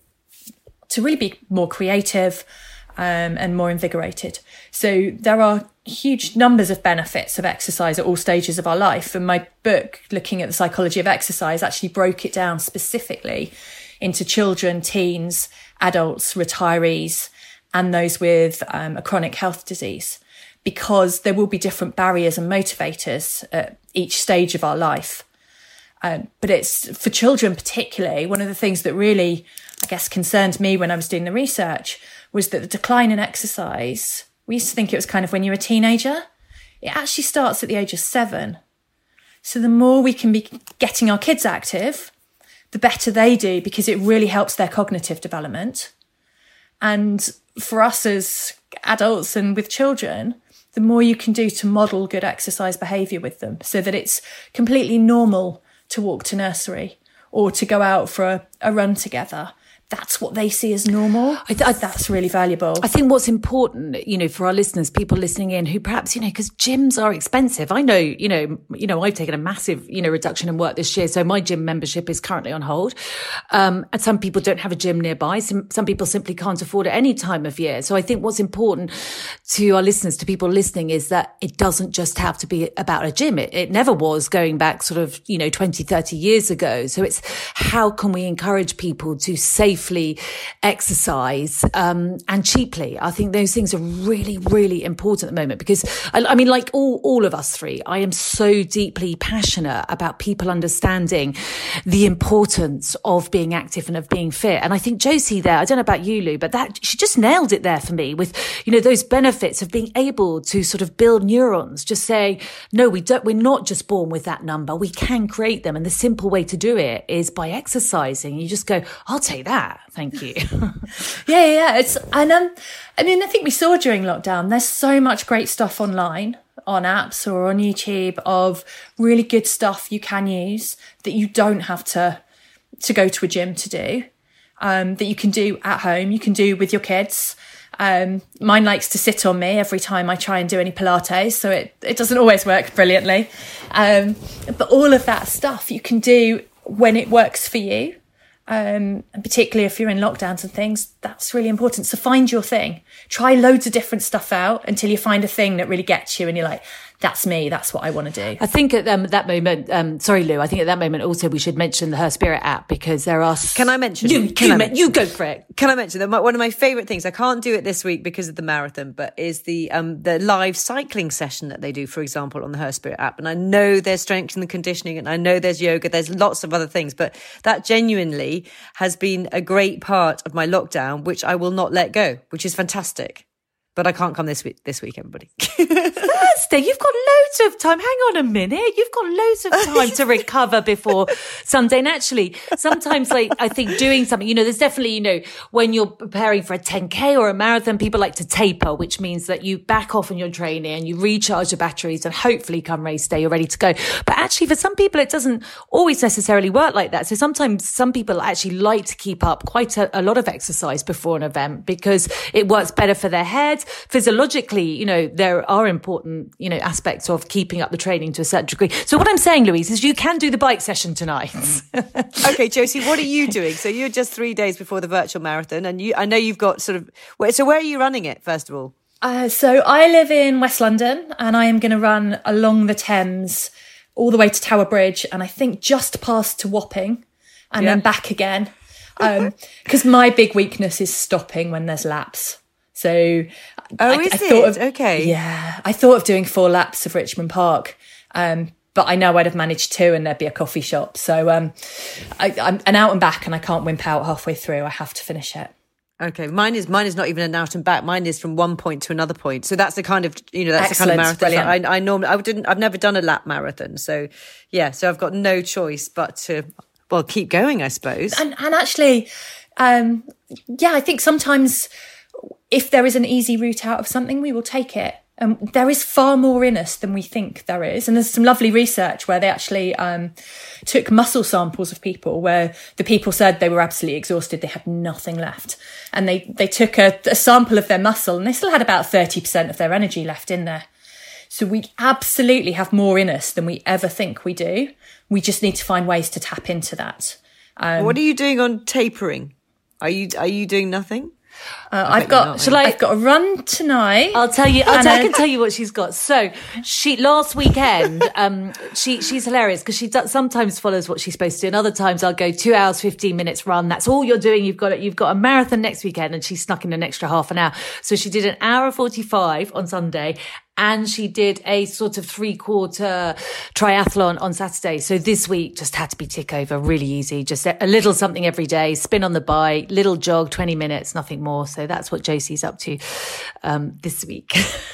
to really be more creative um, and more invigorated. So there are huge numbers of benefits of exercise at all stages of our life. And my book, looking at the psychology of exercise, actually broke it down specifically into children, teens, adults, retirees, and those with um, a chronic health disease, because there will be different barriers and motivators at each stage of our life. Um, but it's for children particularly, one of the things that really, I guess, concerned me when I was doing the research was that the decline in exercise, we used to think it was kind of when you're a teenager. It actually starts at the age of seven. So the more we can be getting our kids active, the better they do, because it really helps their cognitive development. And for us as adults and with children, the more you can do to model good exercise behaviour with them so that it's completely normal to walk to nursery or to go out for a, a run together. That's what they see as normal. I th- I, that's really valuable. I think what's important, you know, for our listeners, people listening in who perhaps, you know, because gyms are expensive. I know, you know, you know, I've taken a massive, you know, reduction in work this year. So my gym membership is currently on hold. Um, and some people don't have a gym nearby. Some, some people simply can't afford it any time of year. So I think what's important to our listeners, to people listening, is that it doesn't just have to be about a gym. It, it never was, going back sort of, you know, twenty, thirty years ago. So it's how can we encourage people to safely safely exercise um, and cheaply. I think those things are really, really important at the moment because, I, I mean, like all, all of us three, I am so deeply passionate about people understanding the importance of being active and of being fit. And I think Josie there, I don't know about you, Lou, but that she just nailed it there for me with, you know, those benefits of being able to sort of build neurons, just say, no, we don't, we're not just born with that number. We can create them. And the simple way to do it is by exercising. You just go, I'll take that. Thank you. yeah, yeah. It's, and um, I mean, I think we saw during lockdown, there's so much great stuff online, on apps or on YouTube of really good stuff you can use that you don't have to, to go to a gym to do, um, that you can do at home, you can do with your kids. Um, mine likes to sit on me every time I try and do any Pilates, so it, it doesn't always work brilliantly. Um, but all of that stuff you can do when it works for you. Um, and particularly if you're in lockdowns and things, that's really important. So find your thing. Try loads of different stuff out until you find a thing that really gets you and you're like, that's me, that's what I want to do. I think at um, that moment, um, sorry, Lou, I think at that moment also we should mention the Her Spirit app because there are... Can I mention you, Can you, I me- mention? you go for it. Can I mention that my, one of my favourite things, I can't do it this week because of the marathon, but is the um, the live cycling session that they do, for example, on the Her Spirit app. And I know there's strength and conditioning and I know there's yoga, there's lots of other things, but that genuinely has been a great part of my lockdown, which I will not let go, which is fantastic. But I can't come this week, this week, everybody. Thursday, you've got loads of time. Hang on a minute. You've got loads of time to recover before Sunday. And actually, sometimes like, I think doing something, you know, there's definitely, you know, when you're preparing for a ten K or a marathon, people like to taper, which means that you back off on your training and you recharge your batteries and hopefully come race day, you're ready to go. But actually, for some people, it doesn't always necessarily work like that. So sometimes some people actually like to keep up quite a, a lot of exercise before an event because it works better for their head. Physiologically, you know, there are important, you know, aspects of keeping up the training to a certain degree. So what I'm saying, Louise, is you can do the bike session tonight. Okay, Josie, what are you doing? So you're just three days before the virtual marathon and you, I know you've got sort of, so where are you running it, first of all? Uh, so I live in West London and I am going to run along the Thames all the way to Tower Bridge and I think just past to Wapping and yeah. then back again. Um, because my big weakness is stopping when there's laps. So, oh, I, is I it? thought of, okay. Yeah, I thought of doing four laps of Richmond Park, um, but I know I'd have managed two and there'd be a coffee shop. So, um, I, I'm an out and back and I can't wimp out halfway through. I have to finish it. Okay, mine is mine is not even an out and back. Mine is from one point to another point. So that's the kind of you know that's Excellent. the kind of marathon. Brilliant. I, I normally I didn't I've never done a lap marathon. So yeah, so I've got no choice but to well keep going, I suppose. And and actually, um, yeah, I think sometimes. If there is an easy route out of something, we will take it. Um, there is far more in us than we think there is. And there's some lovely research where they actually um, took muscle samples of people where the people said they were absolutely exhausted. They had nothing left. And they, they took a, a sample of their muscle and they still had about thirty percent of their energy left in there. So we absolutely have more in us than we ever think we do. We just need to find ways to tap into that. Um, what are you doing on tapering? Are you, are you doing nothing? Uh, I've got. Shall I? I've got a run tonight. I'll tell you. I'll tell, I can tell you what she's got. So she last weekend. Um, she she's hilarious because she does, sometimes follows what she's supposed to do, and other times I'll go two hours, fifteen minutes run. That's all you're doing. You've got it. You've got a marathon next weekend, and she snuck in an extra half an hour. So she did an hour forty-five on Sunday. And she did a sort of three-quarter triathlon on Saturday. So this week just had to be tick over, really easy. Just a little something every day, spin on the bike, little jog, twenty minutes, nothing more. So that's what Josie's up to um, this week.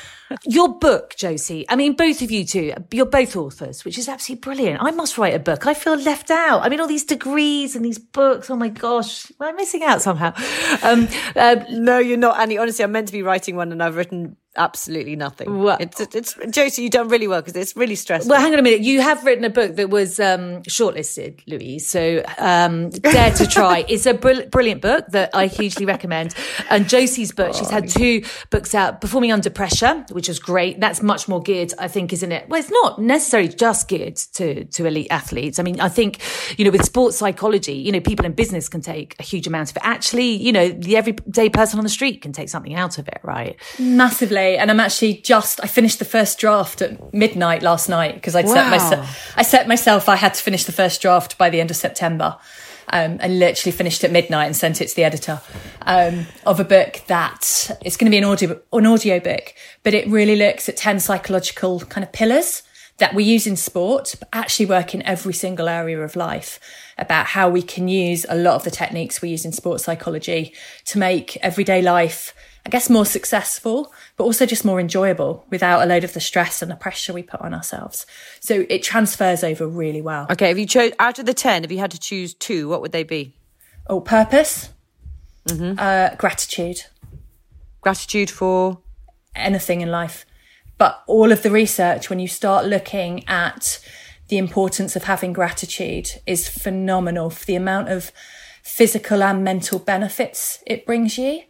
Your book, Josie, I mean, both of you two, you're both authors, which is absolutely brilliant. I must write a book. I feel left out. I mean, all these degrees and these books. Oh, my gosh. Well, I'm missing out somehow. Um, uh, no, you're not, Annie. Honestly, I'm meant to be writing one and I've written absolutely nothing. Well, it's, it's Josie, you've done really well because it's really stressful. Well, hang on a minute. You have written a book that was um, shortlisted, Louise. So um, Dare to Try. It's a br- brilliant book that I hugely recommend. And Josie's book, oh, she's had two books out, Performing Under Pressure, which was great. That's much more geared, I think, isn't it? Well, it's not necessarily just geared to, to elite athletes. I mean, I think, you know, with sports psychology, you know, people in business can take a huge amount of it. Actually, you know, the everyday person on the street can take something out of it, right? Massively. And I'm actually just, I finished the first draft at midnight last night because I'd wow. set myself, I set myself, I had to finish the first draft by the end of September. Um, I literally finished at midnight and sent it to the editor um, of a book that it's going to be an audio, an audio book, but it really looks at ten psychological kind of pillars that we use in sport, but actually work in every single area of life, about how we can use a lot of the techniques we use in sports psychology to make everyday life, I guess, more successful, but also just more enjoyable without a load of the stress and the pressure we put on ourselves. So it transfers over really well. Okay, if you chose out of the ten, if you had to choose two, what would they be? Oh, purpose, mm-hmm. uh, gratitude. Gratitude for? Anything in life. But all of the research, when you start looking at the importance of having gratitude, is phenomenal for the amount of physical and mental benefits it brings you.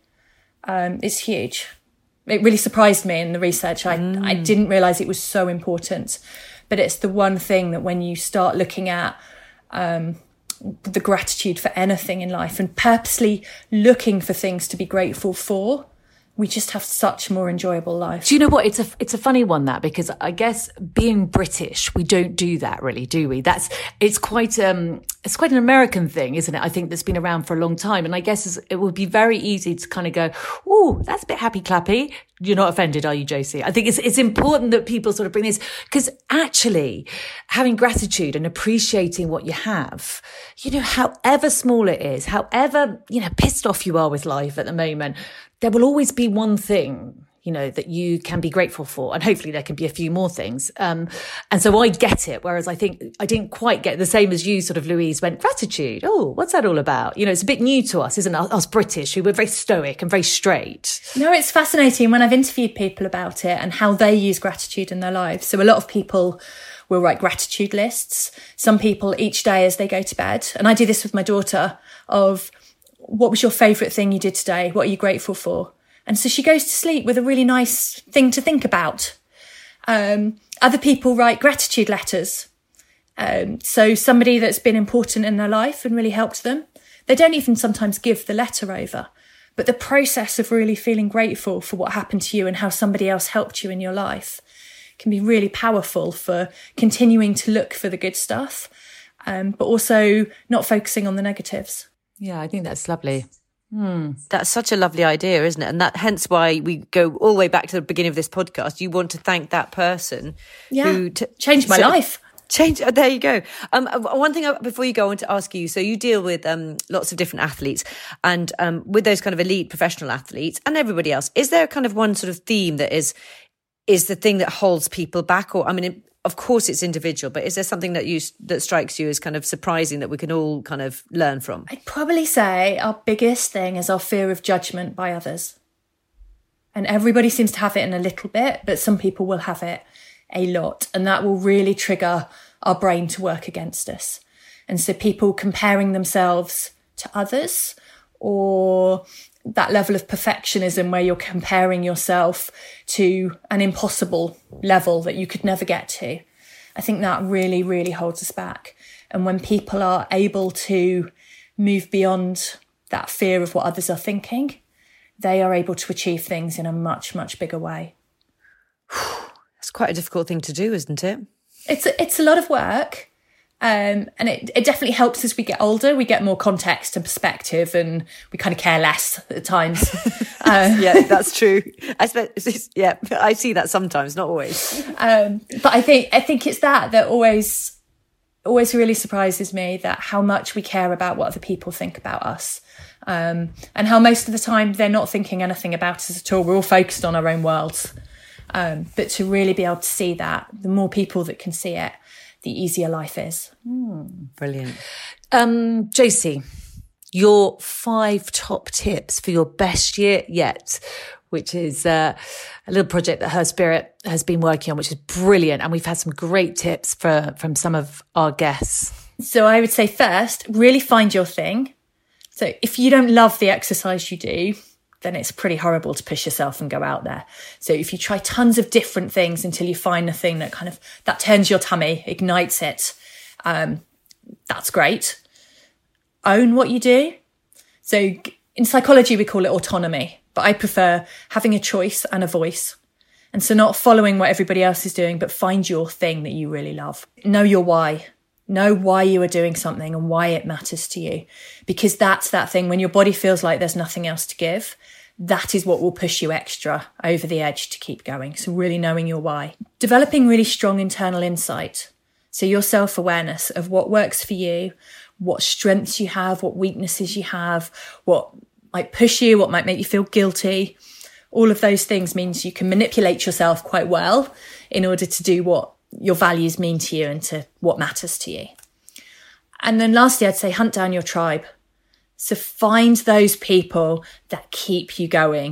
Um, it's huge. It really surprised me in the research. I, mm. I didn't realise it was so important. But it's the one thing that when you start looking at um, the gratitude for anything in life and purposely looking for things to be grateful for, we just have such a more enjoyable life. Do you know what? It's a it's a funny one, that, because I guess being British, we don't do that really, do we? That's it's quite um it's quite an American thing, isn't it? I think that's been around for a long time, and I guess it would be very easy to kind of go, "Oh, that's a bit happy clappy." You're not offended, are you, Josie? I think it's it's important that people sort of bring this, because actually having gratitude and appreciating what you have, you know, however small it is, however, you know, pissed off you are with life at the moment, there will always be one thing, you know, that you can be grateful for. And hopefully there can be a few more things. Um, and so I get it. Whereas I think I didn't quite get the same as you, sort of, Louise, went, gratitude. Oh, what's that all about? You know, it's a bit new to us, isn't it? Us British, who were very stoic and very straight. No, it's fascinating when I've interviewed people about it and how they use gratitude in their lives. So a lot of people will write gratitude lists. Some people each day as they go to bed. And I do this with my daughter, of what was your favourite thing you did today? What are you grateful for? And so she goes to sleep with a really nice thing to think about. Um, other people write gratitude letters. Um, so somebody that's been important in their life and really helped them, they don't even sometimes give the letter over. But the process of really feeling grateful for what happened to you and how somebody else helped you in your life can be really powerful for continuing to look for the good stuff, um, but also not focusing on the negatives. Yeah, I think that's lovely. Hmm. That's such a lovely idea, isn't it? And that hence why we go all the way back to the beginning of this podcast. You want to thank that person yeah. who t- changed my so, life. Change. Oh, there you go. Um, one thing before you go, I want to ask you. So you deal with um, lots of different athletes, and um, with those kind of elite professional athletes and everybody else, is there kind of one sort of theme that is is the thing that holds people back? Or I mean, it, of course, it's individual, but is there something that you that strikes you as kind of surprising that we can all kind of learn from? I'd probably say our biggest thing is our fear of judgment by others. And everybody seems to have it in a little bit, but some people will have it a lot. And that will really trigger our brain to work against us. And so people comparing themselves to others, or that level of perfectionism where you're comparing yourself to an impossible level that you could never get to. I think that really, really holds us back. And when people are able to move beyond that fear of what others are thinking, they are able to achieve things in a much, much bigger way. It's quite a difficult thing to do, isn't it? It's a, it's a lot of work. Um, and it, it definitely helps as we get older. We get more context and perspective, and we kind of care less at times. Um, yeah, that's true. I suppose, yeah, I see that sometimes, not always. Um, but I think I think it's that that always always really surprises me, that how much we care about what other people think about us, um, and how most of the time they're not thinking anything about us at all. We're all focused on our own worlds. Um, but to really be able to see that, the more people that can see it, the easier life is. Mm, brilliant. Um, Josie, your five top tips for your best year yet, which is uh, a little project that Her Spirit has been working on, which is brilliant. And we've had some great tips for, from some of our guests. So I would say first, really find your thing. So if you don't love the exercise you do, then it's pretty horrible to push yourself and go out there. So if you try tons of different things until you find the thing that kind of, that turns your tummy, ignites it, um, that's great. Own what you do. So in psychology, we call it autonomy, but I prefer having a choice and a voice. And so not following what everybody else is doing, but find your thing that you really love. Know your why. Know why you are doing something and why it matters to you. Because that's that thing when your body feels like there's nothing else to give, that is what will push you extra over the edge to keep going. So really knowing your why. Developing really strong internal insight. So your self-awareness of what works for you, what strengths you have, what weaknesses you have, what might push you, what might make you feel guilty. All of those things means you can manipulate yourself quite well in order to do what your values mean to you and to what matters to you. And then lastly, I'd say hunt down your tribe. So find those people that keep you going.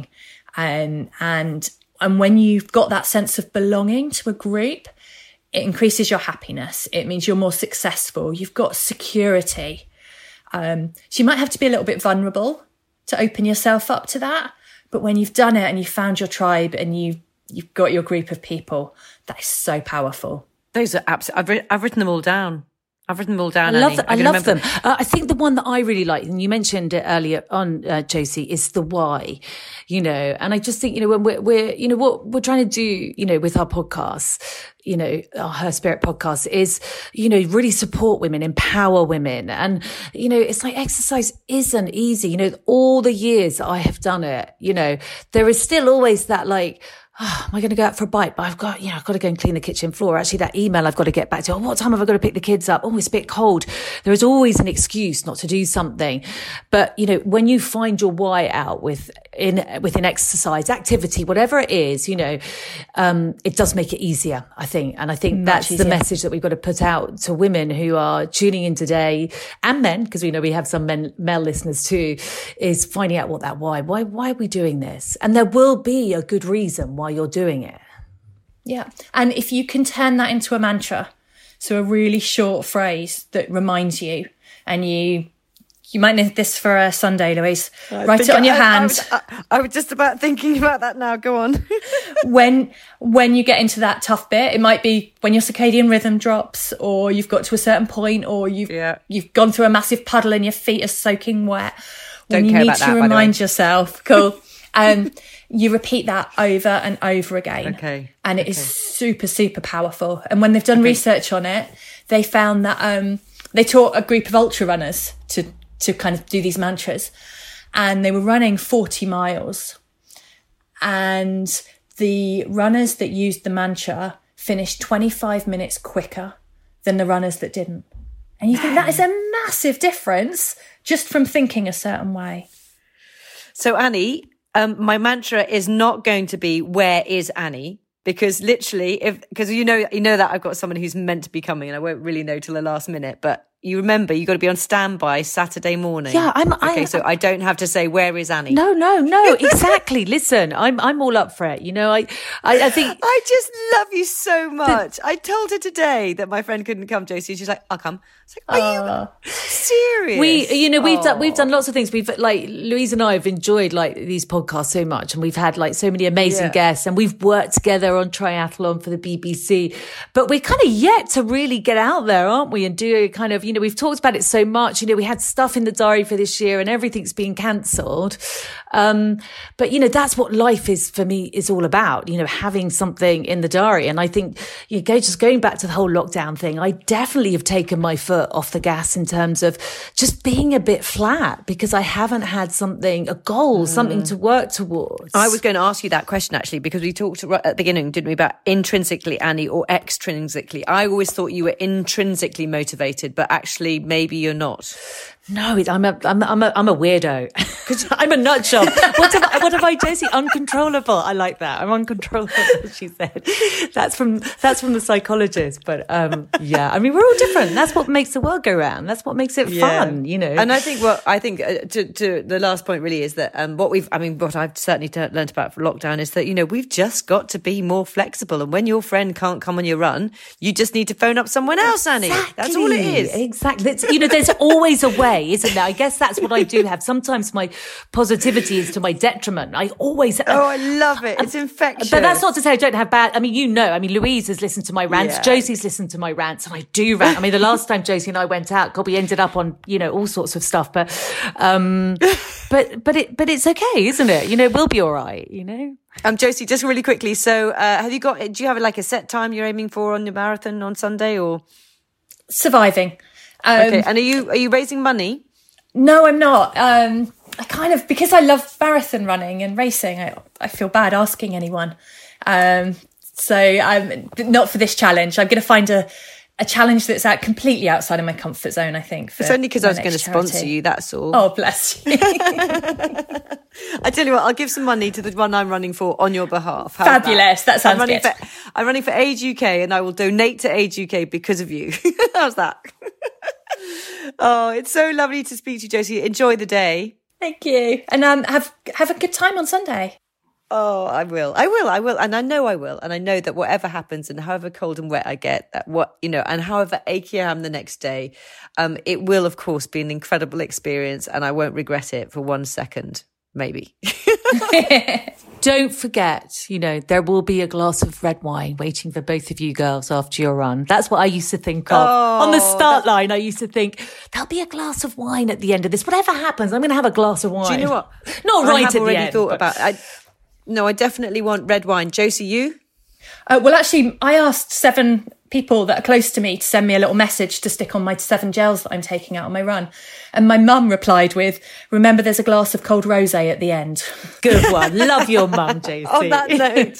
Um, and, and when you've got that sense of belonging to a group, it increases your happiness. It means you're more successful. You've got security. Um, so you might have to be a little bit vulnerable to open yourself up to that. But when you've done it and you've found your tribe and you you've got your group of people, that is so powerful. Those are absolutely, I've, ri- I've written them all down. I've written them all down. I love, Annie. the, I love them. Uh, I think the one that I really like, and you mentioned it earlier on, uh, Josie, is the why, you know, and I just think, you know, when we're, we're, you know, what we're trying to do, you know, with our podcasts, you know, our Her Spirit podcast is, you know, really support women, empower women. And, you know, it's like exercise isn't easy. You know, all the years that I have done it, you know, there is still always that like, oh, am I going to go out for a bite? But I've got, you know, I've got to go and clean the kitchen floor. Actually, that email I've got to get back to. Oh, what time have I got to pick the kids up? Oh, it's a bit cold. There is always an excuse not to do something. But, you know, when you find your why out with, in, within exercise, activity, whatever it is, you know, um, it does make it easier, I think. And I think Much that's easier. the message that we've got to put out to women who are tuning in today, and men, because we know we have some men, male listeners too, is finding out what that why, why, why are we doing this? And there will be a good reason why you're doing it. Yeah. And if you can turn that into a mantra, so a really short phrase that reminds you, and you you might need this for a Sunday, Louise. I Write it think on your I, I hand. was, I, I was just about thinking about that now. Go on. when when you get into that tough bit, it might be when your circadian rhythm drops, or you've got to a certain point, or you've Yeah. you've gone through a massive puddle and your feet are soaking wet. Don't when you care need about to that, by the remind way. yourself, cool. Um, you repeat that over and over again. Okay. And it Okay. is super, super powerful. And when they've done research on it, they found that um, they taught a group of ultra runners to, to kind of do these mantras. And they were running forty miles. And the runners that used the mantra finished twenty-five minutes quicker than the runners that didn't. And you think that is a massive difference just from thinking a certain way. So Annie, um, my mantra is not going to be, where is Annie? Because literally, if, because you know, you know that I've got someone who's meant to be coming and I won't really know till the last minute, but you remember, you got to be on standby Saturday morning. Yeah, I'm- Okay, I- so I don't have to say, where is Annie? No, no, no, exactly. Listen, I'm, I'm all up for it. You know, I, I, I think, I just love you so much. I told her today that my friend couldn't come, Josie. She's like, I'll come. I was like, are you serious? we, you know, we've Oh. done, we've done lots of things. We've like, Louise and I have enjoyed like these podcasts so much, and we've had like so many amazing Yeah. guests, and we've worked together on triathlon for the B B C, but we're kind of yet to really get out there, aren't we? And do a kind of, you know, we've talked about it so much, you know, we had stuff in the diary for this year and everything's been cancelled. Um, but you know, that's what life is for me, is all about, you know, having something in the diary. And I think, you know, just going back to the whole lockdown thing, I definitely have taken my foot off the gas in terms of just being a bit flat, because I haven't had something, a goal, mm. something to work towards. I was going to ask you that question actually, because we talked right at the beginning, didn't we, about intrinsically, Annie, or extrinsically. I always thought you were intrinsically motivated, but actually maybe you're not. No, I'm a, I'm a, I'm a, I'm a weirdo. I'm a nut job. What have I, what have I, Josie? Uncontrollable. I like that. I'm uncontrollable, she said. That's from, that's from the psychologist. But, um, yeah, I mean, we're all different. That's what makes the world go round. That's what makes it Yeah. fun, you know. And I think what, I think uh, to, to the last point really is that, um, what we've, I mean, what I've certainly t- learned about for lockdown is that, you know, we've just got to be more flexible. And when your friend can't come on your run, you just need to phone up someone else, Annie. Exactly. That's all it is. Exactly. It's, you know, there's always a way, isn't there? I guess that's what I do have. Sometimes my positivity is to my detriment. I always. Oh, I love it. It's infectious. But that's not to say I don't have bad. I mean, you know, I mean, Louise has listened to my rants. Yeah. Josie's listened to my rants, and I do rant. I mean, the last time Josie and I went out, God, we ended up on, you know, all sorts of stuff. But, um, but, but it, but it's okay, isn't it? You know, we'll be all right, you know? Um, Josie, just really quickly. So, uh, have you got, do you have like a set time you're aiming for on your marathon on Sunday, or? surviving. Um, Okay, and are you are you raising money? No, I'm not. Um, I kind of, because I love marathon running and racing, I, I feel bad asking anyone. Um, so I'm not for this challenge. I'm going to find a, a challenge that's out completely outside of my comfort zone, I think. It's only because I was going to sponsor you, that's all. Oh, bless you. I tell you what, I'll give some money to the one I'm running for on your behalf. How's Fabulous. That, that sounds I'm running good. For, I'm running for Age U K and I will donate to Age U K because of you. How's that? Oh, it's so lovely to speak to you, Josie. Enjoy the day. Thank you. And um, have have a good time on Sunday. Oh, I will. I will. I will. And I know I will. And I know that whatever happens and however cold and wet I get, that what, you know, and however achy I am the next day, um, it will, of course, be an incredible experience and I won't regret it for one second, maybe. Don't forget, you know, there will be a glass of red wine waiting for both of you girls after your run. That's what I used to think of. Oh, On the start line, I used to think, there'll be a glass of wine at the end of this. Whatever happens, I'm going to have a glass of wine. Do you know what? Not I right have at already the end. thought but- about I, No, I definitely want red wine. Josie, you? Uh, well, actually, I asked seven people that are close to me to send me a little message to stick on my seven gels that I'm taking out on my run. And my mum replied with, remember, there's a glass of cold rosé at the end. Good one. Love your mum, Josie. On that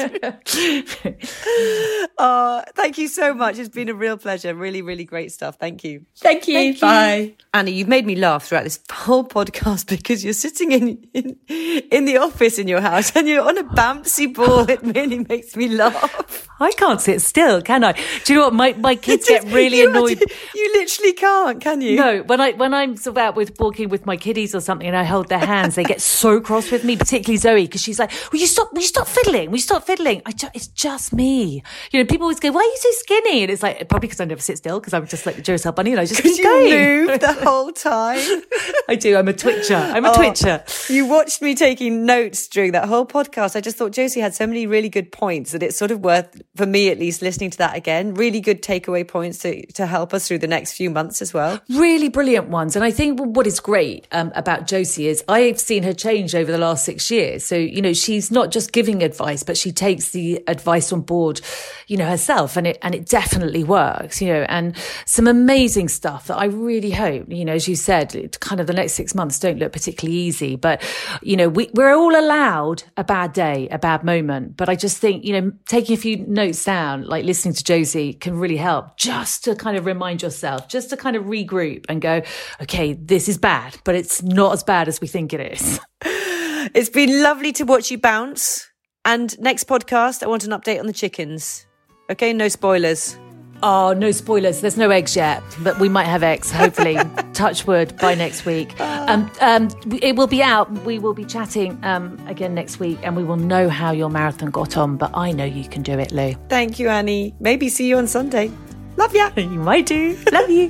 note. Oh, thank you so much. It's been a real pleasure. Really, really great stuff. Thank you. Thank you. Thank Bye. You. Annie, you've made me laugh throughout this whole podcast because you're sitting in, in in the office in your house and you're on a bouncy ball. It really makes me laugh. I can't sit still, can I? Do you know what? My, my kids Just- get really you annoyed. actually- you literally can't, can you? No, when I when I'm sort of out with walking with my kiddies or something, and I hold their hands, they get so cross with me. Particularly Zoe, because she's like, "Will you stop? Will you stop fiddling? Will you stop fiddling?" I ju- it's just me. You know, people always go, "Why are you so skinny?" And it's like probably because I never sit still because I'm just like the Duracell bunny, and I just keep you going. move the whole time. I do. I'm a twitcher. I'm a Oh, twitcher. You watched me taking notes during that whole podcast. I just thought Josie had so many really good points that it's sort of worth, for me at least, listening to that again. Really good takeaway points to, to help us through the next few months as well. Really brilliant ones. And I think what is great um, about Josie is I've seen her change over the last six years. So, you know, she's not just giving advice, but she takes the advice on board, you know, herself. And it, and it definitely works, you know, and some amazing stuff that I really hope, you know, as you said, it, kind of the next six months don't look particularly easy. But, you know, we, we're all allowed a bad day, a bad moment. But I just think, you know, taking a few notes down, like listening to Josie can really help just to kind of remind yourself, just to kind of regroup and go, okay, this is bad, but it's not as bad as we think it is. It's been lovely to watch you bounce. And next podcast, I want an update on the chickens. Okay, no spoilers. Oh, no spoilers. There's no eggs yet, but we might have eggs, hopefully. Touch wood by next week. Um, um, it will be out. We will be chatting um, again next week and we will know how your marathon got on. But I know you can do it, Lou. Thank you, Annie. Maybe see you on Sunday. Love ya. You might do. Love you.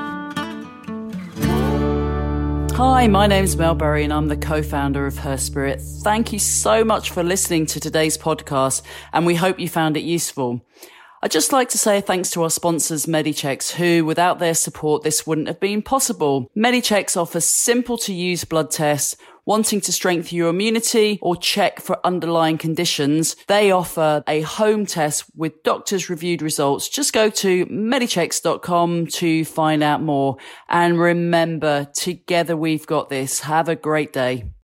Hi, my name's Mel Berry and I'm the co-founder of Her Spirit. Thank you so much for listening to today's podcast and we hope you found it useful. I'd just like to say thanks to our sponsors, Medichecks, who, without their support, this wouldn't have been possible. Medichecks offers simple-to-use blood tests. Wanting to strengthen your immunity or check for underlying conditions, they offer a home test with doctors' reviewed results. Just go to medichecks dot com to find out more. And remember, together we've got this. Have a great day.